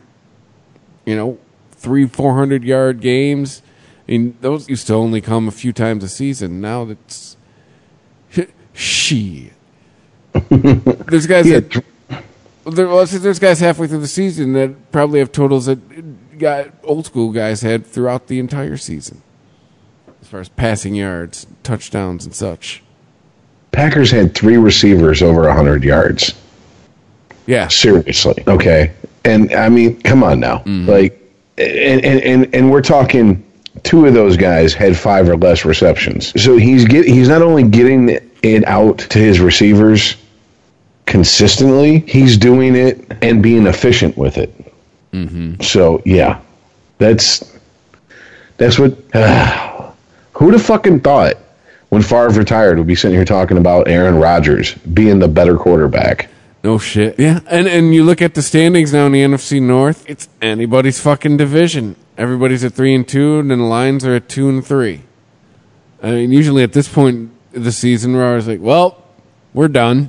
300-400 yard games. I mean, those used to only come a few times a season. Now that's shit. There's guys there's guys halfway through the season that probably have totals that old school guys had throughout the entire season, as far as passing yards, touchdowns, and such. Packers had 3 receivers over 100 yards. Yeah, seriously. Okay, and I mean, come on now, like, and we're talking. 2 of those guys had 5 or less receptions. So he's not only getting it out to his receivers consistently, he's doing it and being efficient with it. Mm-hmm. So yeah, that's what. Who'd have fucking thought when Favre retired we'd be sitting here talking about Aaron Rodgers being the better quarterback? No shit. Yeah, and you look at the standings now in the NFC North. It's anybody's fucking division. Everybody's at 3-2, and then the Lions are at 2-3. I mean, usually at this point of the season, we're always like, "Well, we're done."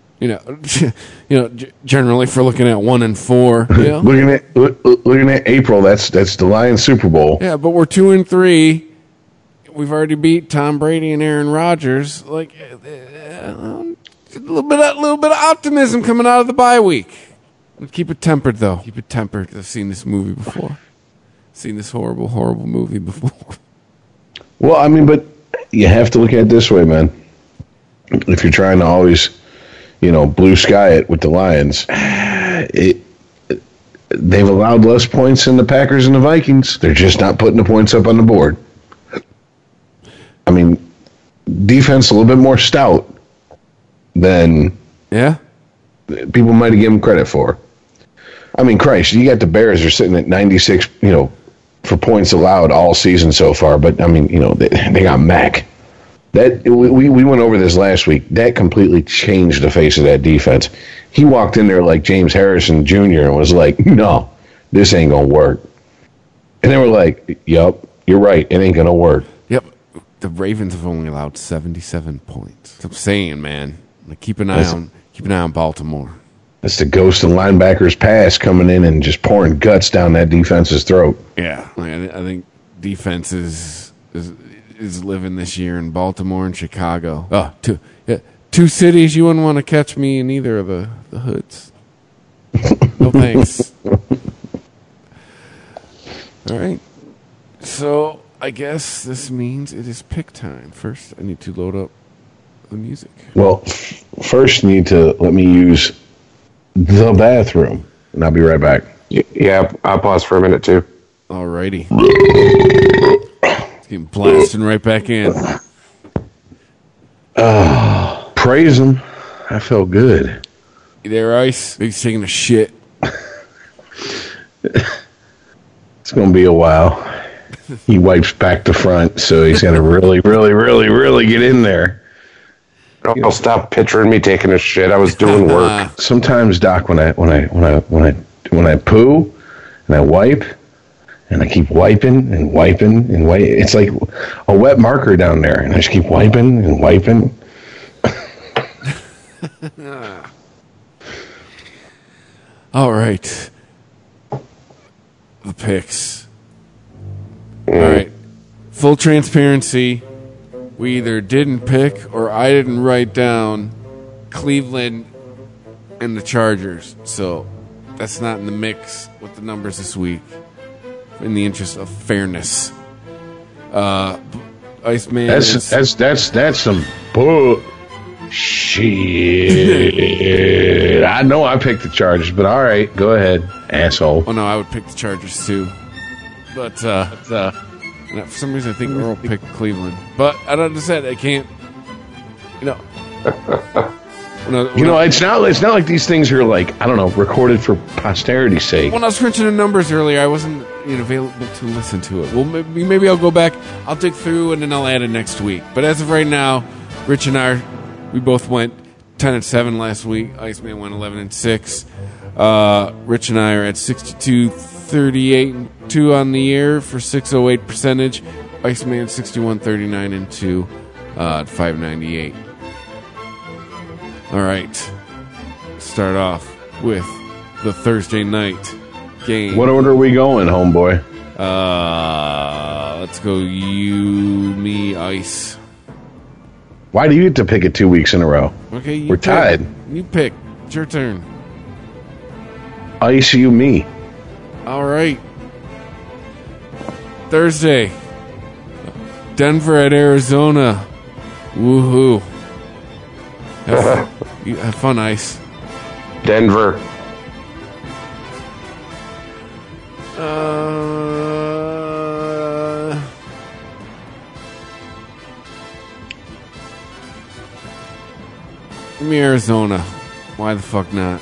Generally for looking at 1-4. Looking at April, that's the Lions Super Bowl. Yeah, but we're 2-3. We've already beat Tom Brady and Aaron Rodgers. Like a little bit of optimism coming out of the bye week. Keep it tempered, though. Keep it tempered. I've seen this movie before. Seen this horrible, horrible movie before. Well, I mean, but you have to look at it this way, man. If you're trying to always, blue sky it with the Lions, they've allowed less points than the Packers and the Vikings. They're just not putting the points up on the board. I mean, defense a little bit more stout than people might have given them credit for. I mean, Christ, you got the Bears are sitting at 96, for points allowed all season so far. But I mean, they got Mack. That we went over this last week. That completely changed the face of that defense. He walked in there like James Harrison Jr. and was like, "No, this ain't gonna work." And they were like, "Yup, you're right. It ain't gonna work." Yep. The Ravens have only allowed 77 points. That's what I'm saying, man. Like, keep an eye on Baltimore. That's the ghost of linebackers pass coming in and just pouring guts down that defense's throat. Yeah, I think defense is living this year in Baltimore and Chicago. Oh, two cities you wouldn't want to catch me in either of the hoods. No thanks. All right. So I guess this means it is pick time. First, I need to load up the music. Well, first you need to let me use the bathroom, and I'll be right back. Yeah, I'll pause for a minute too. All righty. It's getting blasting right back in. Praise him. I felt good. You there, Ice? Big's taking a shit. It's going to be a while. He wipes back to front, so he's going to really, really, really, really get in there. I'll stop picturing me taking a shit. I was doing work. Sometimes, Doc, when I poo and I wipe and I keep wiping and wiping and wiping, it's like a wet marker down there, and I just keep wiping and wiping. All right. The picks. All right. Full transparency. We either didn't pick or I didn't write down Cleveland and the Chargers. So that's not in the mix with the numbers this week. In the interest of fairness. Iceman. That's some shit. I know I picked the Chargers, but all right, go ahead, asshole. Oh no, I would pick the Chargers too. But for some reason I think Earl picked Cleveland. But I don't understand. I can't. It's not like these things are like, I don't know, recorded for posterity's sake. When I was crunching the numbers earlier, I wasn't available to listen to it. Well, maybe I'll go back. I'll dig through and then I'll add it next week. But as of right now, Rich and I, we both went 10-7 last week. Iceman went 11-6. Rich and I are at 62-38-2 on the year for 608 percentage. Iceman 61-39-2 at 598. All right. Start off with the Thursday night game. What order are we going, homeboy? Let's go you, me, Ice. Why do you get to pick it 2 weeks in a row? Okay, we're tied. You pick. It's your turn. Ice, you, me. All right. Thursday. Denver at Arizona. Woohoo. Have fun, Ice. Denver. Give me Arizona. Why the fuck not?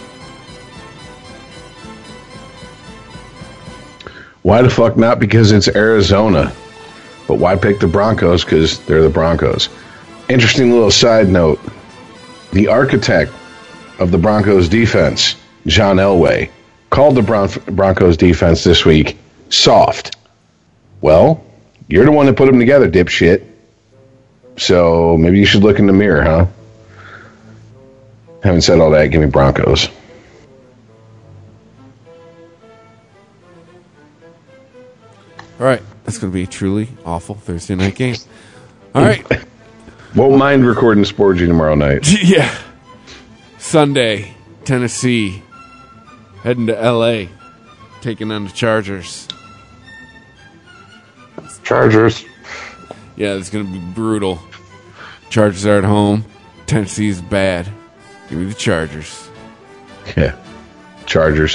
Why the fuck not? Because it's Arizona. But why pick the Broncos? Because they're the Broncos. Interesting little side note. The architect of the Broncos defense, John Elway, called the Broncos defense this week soft. Well, you're the one that put them together, dipshit. So maybe you should look in the mirror, huh? Having said all that, give me Broncos. All right. That's going to be a truly awful Thursday night game. All right. Won't mind recording Sporgy tomorrow night. Yeah. Sunday, Tennessee. Heading to L.A. Taking on the Chargers. Chargers. Yeah, it's going to be brutal. Chargers are at home. Tennessee's bad. Give me the Chargers. Yeah. Chargers.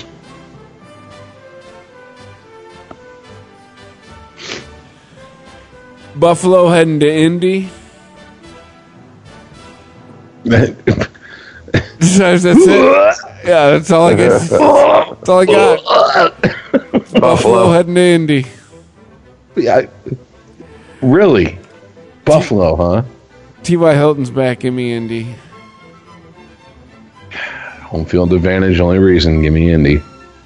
Buffalo heading to Indy. That's it. Yeah, that's all I got. That's all I got. Buffalo heading to Indy. Yeah, really? Buffalo, huh? T.Y. Hilton's back. Give me Indy. Home field advantage, only reason. Give me Indy.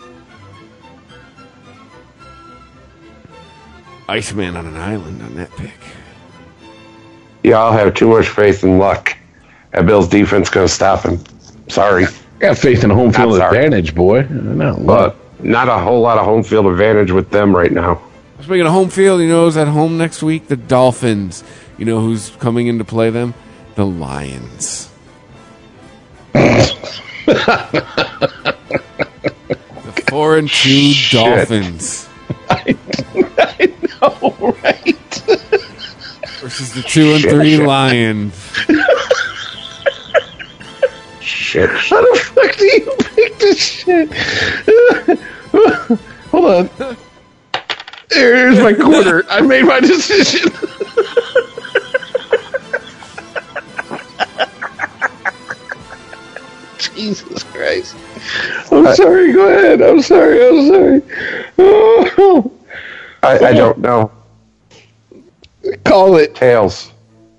Iceman on an island on that pick. Yeah, I'll have too much faith in luck. That Bills defense going to stop him. Sorry. I got faith in home field sorry. advantage, boy. No, But not a whole lot of home field advantage with them right now. Speaking of home field, you know who's at home next week? The Dolphins. You know who's coming in to play them? The Lions. The 4-2 Dolphins. I know, right? Versus the 2-3 Lions. Shit. How the fuck do you pick this shit? Hold on. Here's my quarter. I made my decision. Jesus Christ. I'm sorry. Go ahead. I'm sorry. Oh. I don't know. Call it. Tails.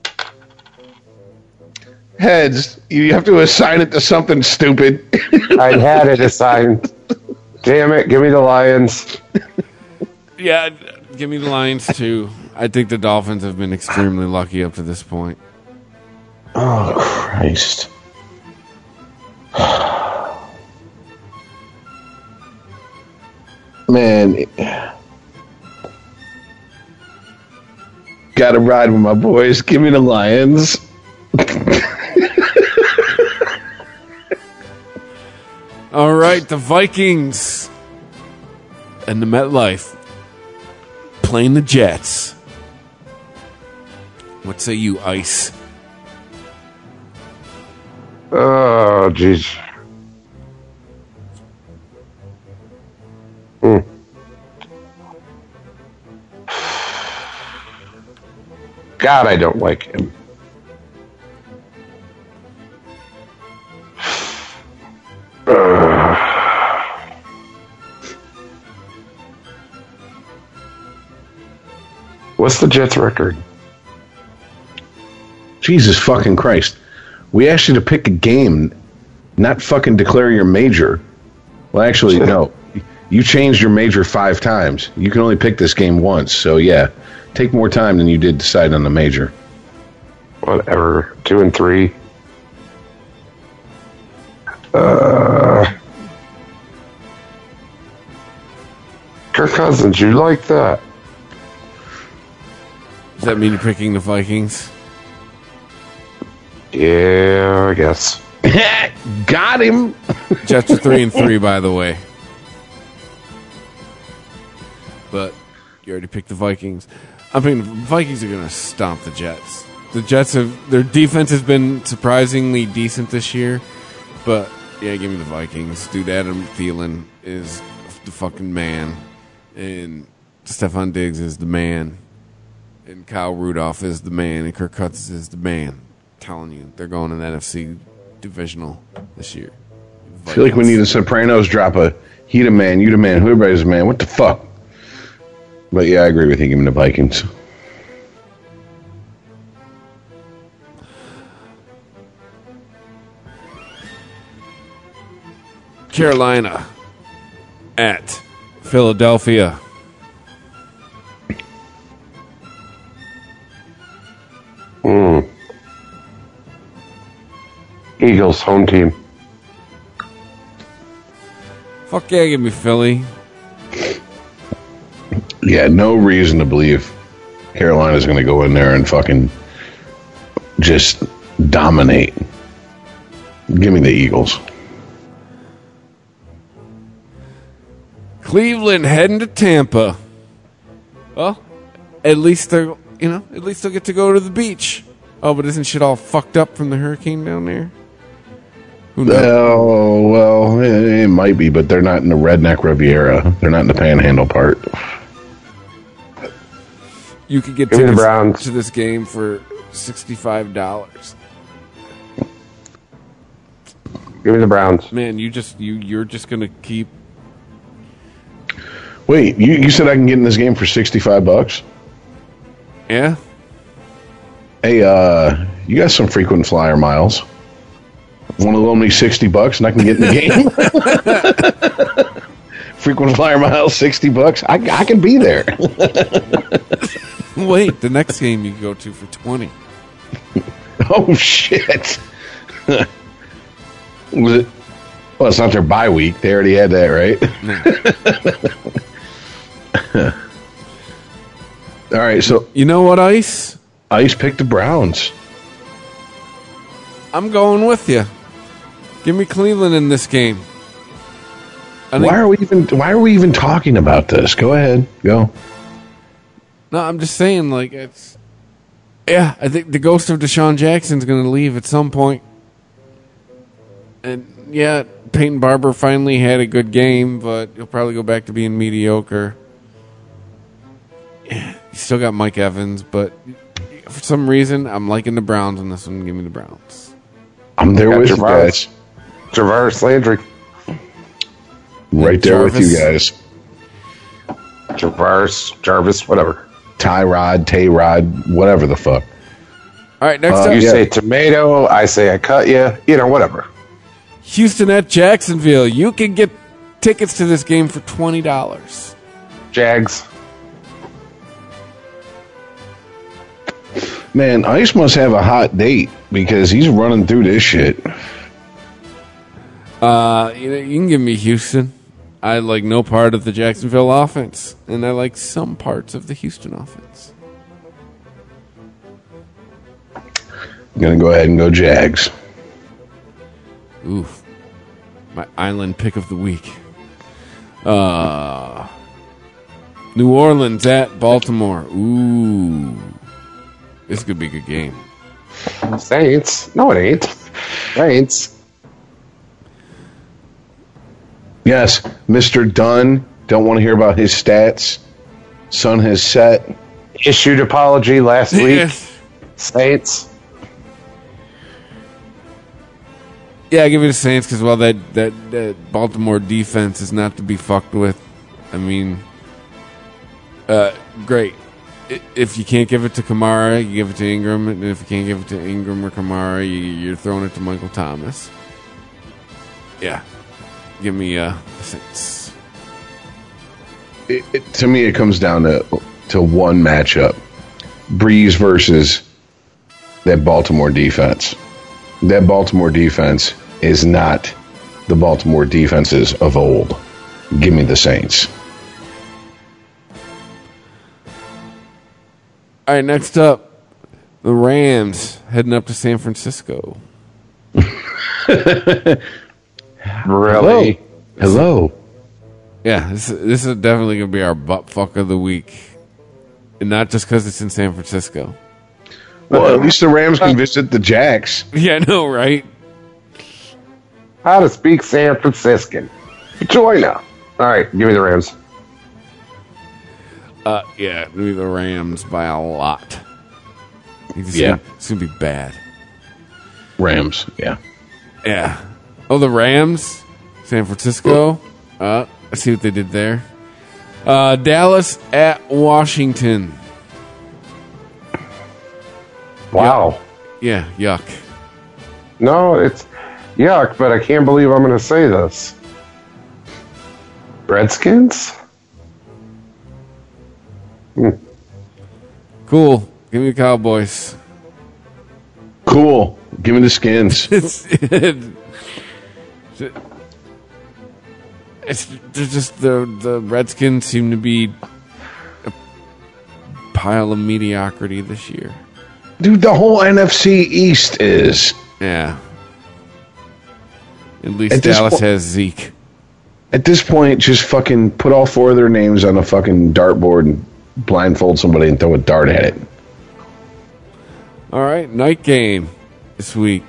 Heads. You have to assign it to something stupid. I had it assigned. Damn it. Give me the Lions. Yeah, give me the Lions too. I think the Dolphins have been extremely lucky up to this point. Oh, Christ. Man. Gotta ride with my boys. Give me the Lions. All right, the Vikings and the MetLife playing the Jets. What say you, Ice? Oh, jeez. God, I don't like him. What's the Jets' record? Jesus fucking Christ. We asked you to pick a game, not fucking declare your major. Well, actually, no. You changed your major 5 times. You can only pick this game once. So, yeah, take more time than you did decide on the major. Whatever. 2 and 3. Kirk Cousins, you like that? Does that mean you're picking the Vikings? Yeah, I guess. Got him. Jets are 3-3, by the way. But you already picked the Vikings. I mean, the Vikings are going to stomp the Jets. The Jets their defense has been surprisingly decent this year. But, yeah, give me the Vikings. Dude, Adam Thielen is the fucking man. And Stephon Diggs is the man. And Kyle Rudolph is the man. And Kirk Cousins is the man. I'm telling you, they're going in the NFC divisional this year. I feel like we need a Sopranos drop a he the man, you the man, who everybody's the man. What the fuck? But yeah, I agree with you. Give me the Vikings. Carolina at Philadelphia. Eagles, home team. Fuck yeah, give me Philly. Yeah, no reason to believe Carolina's going to go in there and fucking just dominate. Give me the Eagles. Cleveland heading to Tampa. Well, at least they'll get to go to the beach. Oh, but isn't shit all fucked up from the hurricane down there? Who knows? Oh, well, it might be, but they're not in the redneck Riviera. They're not in the panhandle part. You could get Give me the tickets Browns. to this game for $65. Give me the Browns. Man, you're just gonna keep. Wait, you said I can get in this game for $65? Yeah. Hey, you got some frequent flyer miles. Want to loan me $60 and I can get in the game? Frequent flyer miles, $60. I can be there. Wait, the next game you go to for 20. Oh shit! Was it? Well, it's not their bye week. They already had that, right? All right, so You know what, Ice? Ice picked the Browns. I'm going with you. Give me Cleveland in this game. Why are we even talking about this? Go ahead, go. No, I'm just saying, like, it's... Yeah, I think the ghost of Deshaun Jackson's going to leave at some point. And, yeah, Peyton Barber finally had a good game, but he'll probably go back to being mediocre. Yeah, you still got Mike Evans, but for some reason, I'm liking the Browns in this one. Give me the Browns. I'm there with you guys. Jarvis Landry. Right there with you guys. Jarvis, whatever. Tayrod, whatever the fuck. All right, next up. You say tomato, I say I cut you. You know, whatever. Houston at Jacksonville. You can get tickets to this game for $20. Jags. Man, Ice must have a hot date because he's running through this shit. You can give me Houston. I like no part of the Jacksonville offense, and I like some parts of the Houston offense. I'm going to go ahead and go Jags. Oof. My island pick of the week. New Orleans at Baltimore. Ooh. This could be a good game. Saints. No, it ain't. Saints. Yes, Mr. Dunn. Don't want to hear about his stats. Sun has set. Issued apology last week. Saints. Yeah, I give it to Saints because, well, that Baltimore defense is not to be fucked with. I mean, great. If you can't give it to Kamara, you give it to Ingram. And if you can't give it to Ingram or Kamara, you're throwing it to Michael Thomas. Yeah. Give me the Saints. To me, it comes down to one matchup. Breeze versus that Baltimore defense. That Baltimore defense is not the Baltimore defenses of old. Give me the Saints. All right, next up, the Rams heading up to San Francisco. Really? Hello. Yeah, this is definitely going to be our butt fuck of the week. And not just because it's in San Francisco. Well, at least the Rams can visit the Jacks. Yeah, I know, right? How to speak San Franciscan. Join up. All right, give me the Rams. Yeah, give me the Rams by a lot. It's Yeah. It's going to be bad. Rams, yeah. Yeah. Oh, the Rams? San Francisco? I see what they did there. Dallas at Washington. Wow. Yeah, yuck. No, it's yuck, but I can't believe I'm going to say this. Redskins? Cool. Give me the Cowboys. Cool. Give me the Skins. It's just the Redskins seem to be a pile of mediocrity this year. Dude, the whole NFC East is. Yeah. At least At this Dallas po- has Zeke. At this point, just fucking put all four of their names on a fucking dartboard and blindfold somebody and throw a dart at it. All right, night game this week.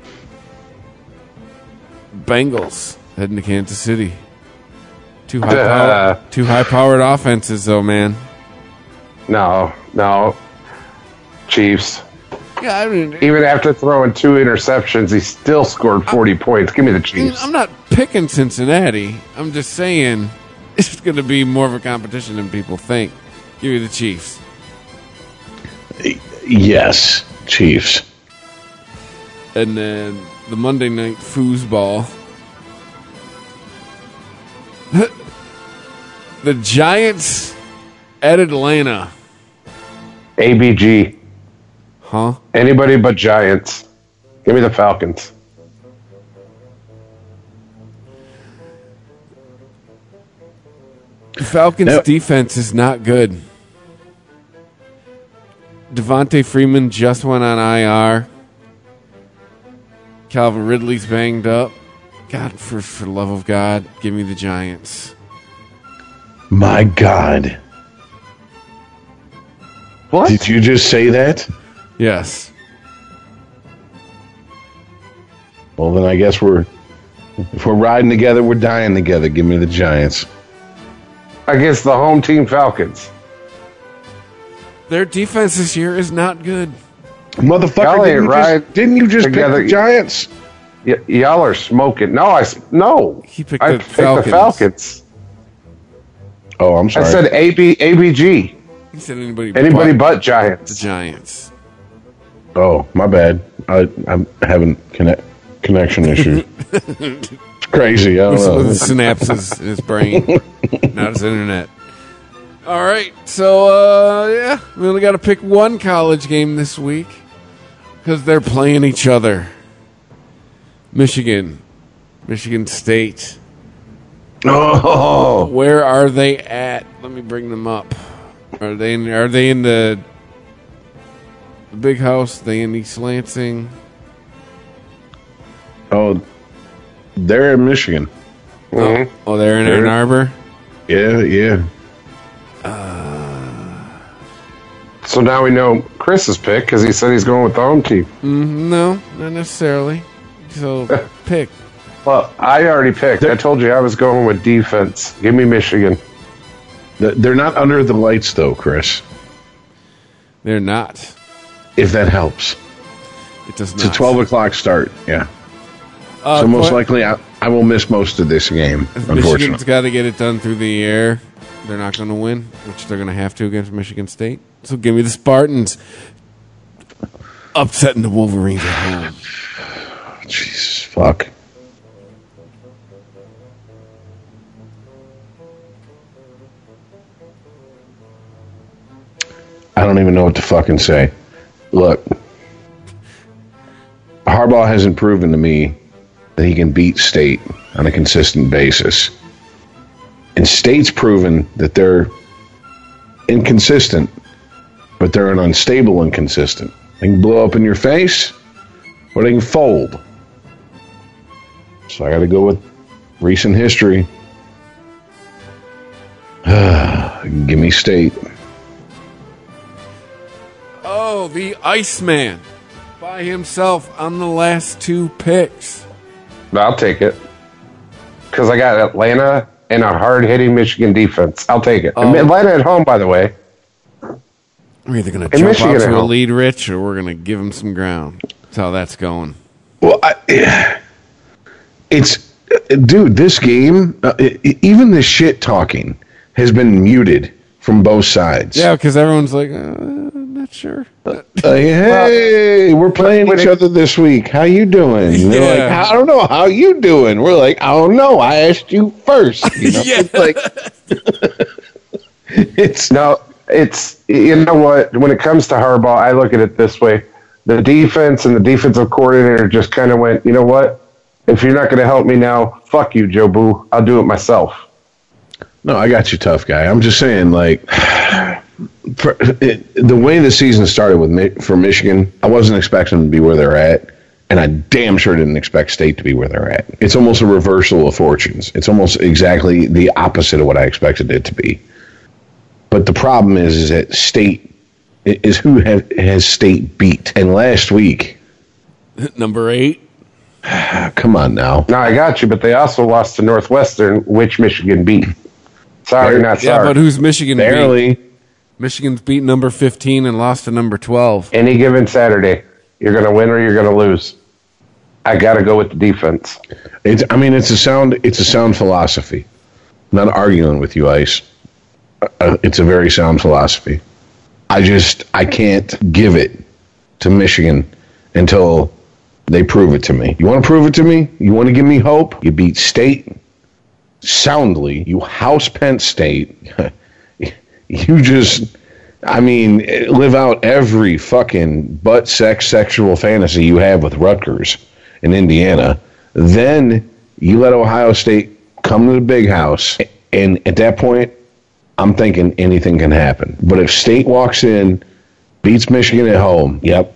Bengals heading to Kansas City. Two high-powered offenses, though, man. No. Chiefs. Yeah, I mean, Even after throwing 2 interceptions, he still scored 40 points. Give me the Chiefs. I'm not picking Cincinnati. I'm just saying it's going to be more of a competition than people think. Give me the Chiefs. Yes, Chiefs. And then the Monday night foosball. The Giants at Atlanta. ABG. Huh? Anybody but Giants. Give me the Falcons. The Falcons' defense is not good. Devontae Freeman just went on IR. Calvin Ridley's banged up. God, for the love of God, give me the Giants. My God. What? Did you just say that? Yes. Well, then I guess if we're riding together, we're dying together. Give me the Giants. Against the home team Falcons. Their defense this year is not good. Motherfucker, didn't you just pick the Giants? Y'all are smoking. No. He picked I the picked Falcons. the Falcons. Oh, I'm sorry. I said ABG. He said anybody but Giants. The Giants. Oh, my bad. I'm having connection issues. It's crazy. I don't know. With the synapses in his brain, not his internet. All right, so yeah, we only got to pick one college game this week because they're playing each other. Michigan State. Oh, where are they at? Let me bring them up. Are they in the big house? Are they in East Lansing? Oh, they're in Michigan. Mm-hmm. Oh, they're in Ann Arbor? Yeah. So now we know Chris's pick because he said he's going with the home team. No, not necessarily. So pick. Well, I already picked. I told you I was going with defense. Give me Michigan. They're not under the lights, though, Chris. They're not. If that helps. It does not. It's a 12 o'clock start, yeah. So most likely I will miss most of this game, unfortunately. Michigan's got to get it done through the air. They're not going to win, which they're going to have to against Michigan State. So give me the Spartans upsetting the Wolverines at home. Jesus, fuck. I don't even know what to fucking say. Look, Harbaugh hasn't proven to me that he can beat State on a consistent basis. And State's proven that they're inconsistent, but they're an unstable inconsistent. They can blow up in your face, or they can fold. So I got to go with recent history. Give me State. Oh, the Iceman by himself on the last two picks. I'll take it. Because I got Atlanta and a hard-hitting Michigan defense. I'll take it. Atlanta at home, by the way. We're either going to jump Michigan out to a lead, Rich, or we're going to give him some ground. That's how that's going. Well, dude, this game, even the shit talking has been muted from both sides. Yeah, because everyone's like, not sure. Hey, we're playing each other this week. How you doing? And they're like, I don't know. How you doing? We're like, I don't know. I asked you first. You know? Yeah. It's you know what? When it comes to Harbaugh, I look at it this way. The defense and the defensive coordinator just kind of went, you know what? If you're not going to help me now, fuck you, Joe Boo. I'll do it myself. No, I got you, tough guy. I'm just saying, like, the way the season started for Michigan, I wasn't expecting them to be where they're at, and I damn sure didn't expect State to be where they're at. It's almost a reversal of fortunes. It's almost exactly the opposite of what I expected it to be. But the problem is that State is who has State beat. And last week, number 8. Come on now. No, I got you, but they also lost to Northwestern, which Michigan beat. Sorry, not sorry. Yeah, but who's Michigan Barely. beat? Michigan's beat number 15 and lost to number 12. Any given Saturday, you're going to win or you're going to lose. I got to go with the defense. It's a sound philosophy. not arguing with you, Ice. It's a very sound philosophy. I can't give it to Michigan until they prove it to me. You want to prove it to me? You want to give me hope? You beat State soundly. You house Penn State. You just, live out every fucking butt sex sexual fantasy you have with Rutgers in Indiana. Then you let Ohio State come to the big house. And at that point, I'm thinking anything can happen. But if State walks in, beats Michigan at home, yep.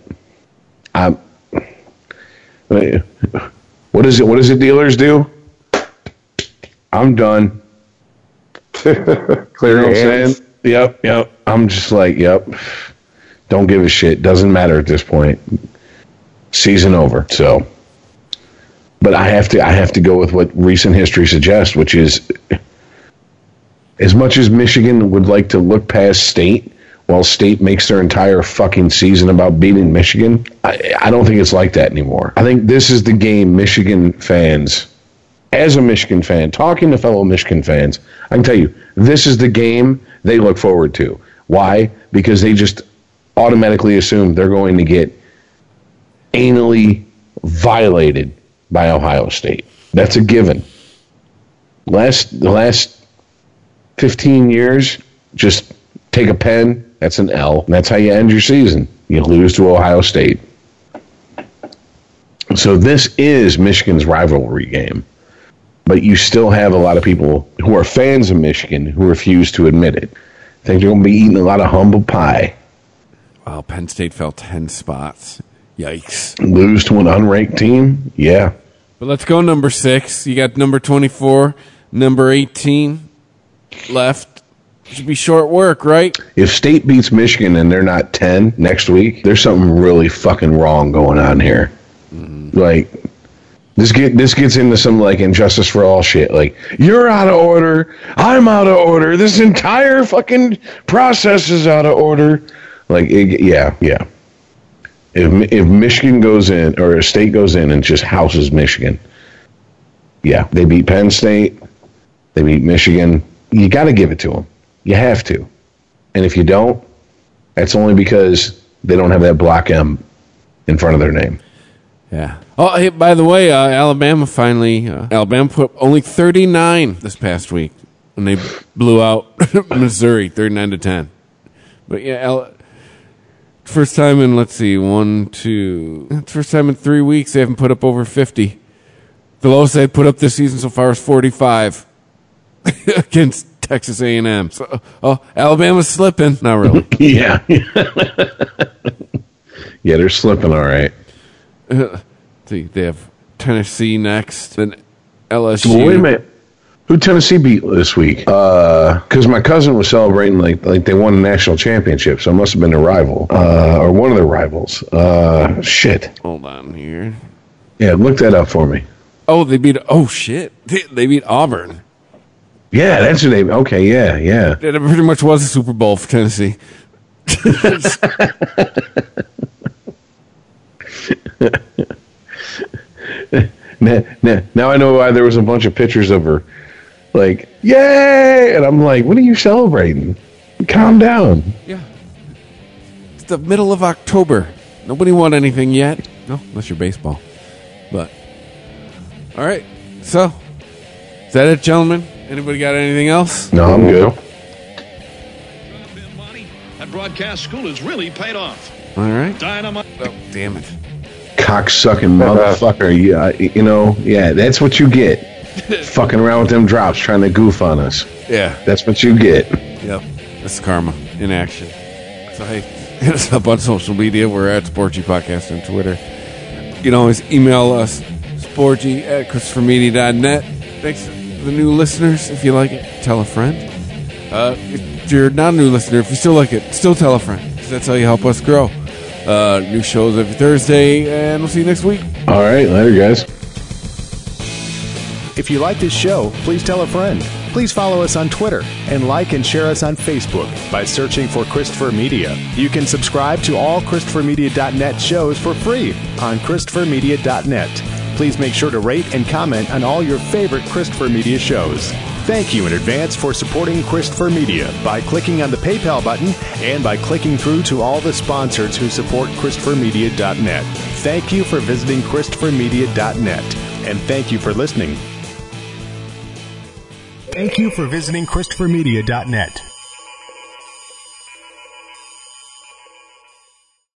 What is it dealers do? I'm done. Clear your hands. Yep. I'm just like, yep. Don't give a shit. Doesn't matter at this point. Season over. So, but I have to go with what recent history suggests, which is, as much as Michigan would like to look past State, while State makes their entire fucking season about beating Michigan, I don't think it's like that anymore. I think this is the game Michigan fans, as a Michigan fan, talking to fellow Michigan fans, I can tell you, this is the game they look forward to. Why? Because they just automatically assume they're going to get anally violated by Ohio State. That's a given. The last 15 years, just take a pen, that's an L, and that's how you end your season. You lose to Ohio State. So this is Michigan's rivalry game. But you still have a lot of people who are fans of Michigan who refuse to admit it. Think they're going to be eating a lot of humble pie. Wow, Penn State fell 10 spots. Yikes. Lose to an unranked team? Yeah. But let's go number 6. You got number 24, number 18 left. Should be short work, right? If State beats Michigan and they're not 10 next week, there's something really fucking wrong going on here. Mm-hmm. Like, this gets into some, like, injustice for all shit. Like, you're out of order, I'm out of order, this entire fucking process is out of order. Like, yeah. If Michigan goes in, or a State goes in and just houses Michigan, yeah, they beat Penn State, they beat Michigan, you got to give it to them. You have to. And if you don't, that's only because they don't have that block M in front of their name. Yeah. Oh, hey, by the way, Alabama put up only 39 this past week when they blew out Missouri 39-10. But yeah, first time in, first time in 3 weeks they haven't put up over 50. The lowest they'd put up this season so far is 45 against Texas A&M. So, Alabama's slipping. Not really. Yeah. Yeah, they're slipping all right. See, they have Tennessee next, then LSU. Well, wait a minute. Who Tennessee beat this week? Because my cousin was celebrating like they won a national championship, so it must have been a rival, or one of their rivals. Shit. Hold on here. Yeah, look that up for me. Oh, they beat. Oh shit, they beat Auburn. Yeah, that's who they. Okay, yeah. It pretty much was a Super Bowl for Tennessee. Now I know why there was a bunch of pictures of her, like, yay! And I'm like, what are you celebrating? Calm down. Yeah. It's the middle of October. Nobody won anything yet. No, unless you're baseball. But, all right. So, is that it, gentlemen? Anybody got anything else? No, I'm good. Money at broadcast school has really paid off. All right. Dynamite. Oh, damn it. Cocksucking motherfucker. Yeah, that's what you get. Fucking around with them drops, trying to goof on us. Yeah. That's what you get. Yep. That's karma in action. So, hey, hit us up on social media. We're at Sporgy Podcast on Twitter. You can always email us, sporgy@ChristopherMedia.net. Thanks to the new listeners. If you like it, tell a friend. If you're not a new listener, if you still like it, still tell a friend. Because that's how you help us grow. New shows every Thursday, and we'll see you next week. All right, later, guys. If you like this show, please tell a friend. Please follow us on Twitter and like and share us on Facebook by searching for Christopher Media. You can subscribe to all ChristopherMedia.net shows for free on ChristopherMedia.net. Please make sure to rate and comment on all your favorite Christopher Media shows. Thank you in advance for supporting Christopher Media by clicking on the PayPal button and by clicking through to all the sponsors who support ChristopherMedia.net. Thank you for visiting ChristopherMedia.net, and thank you for listening. Thank you for visiting ChristopherMedia.net.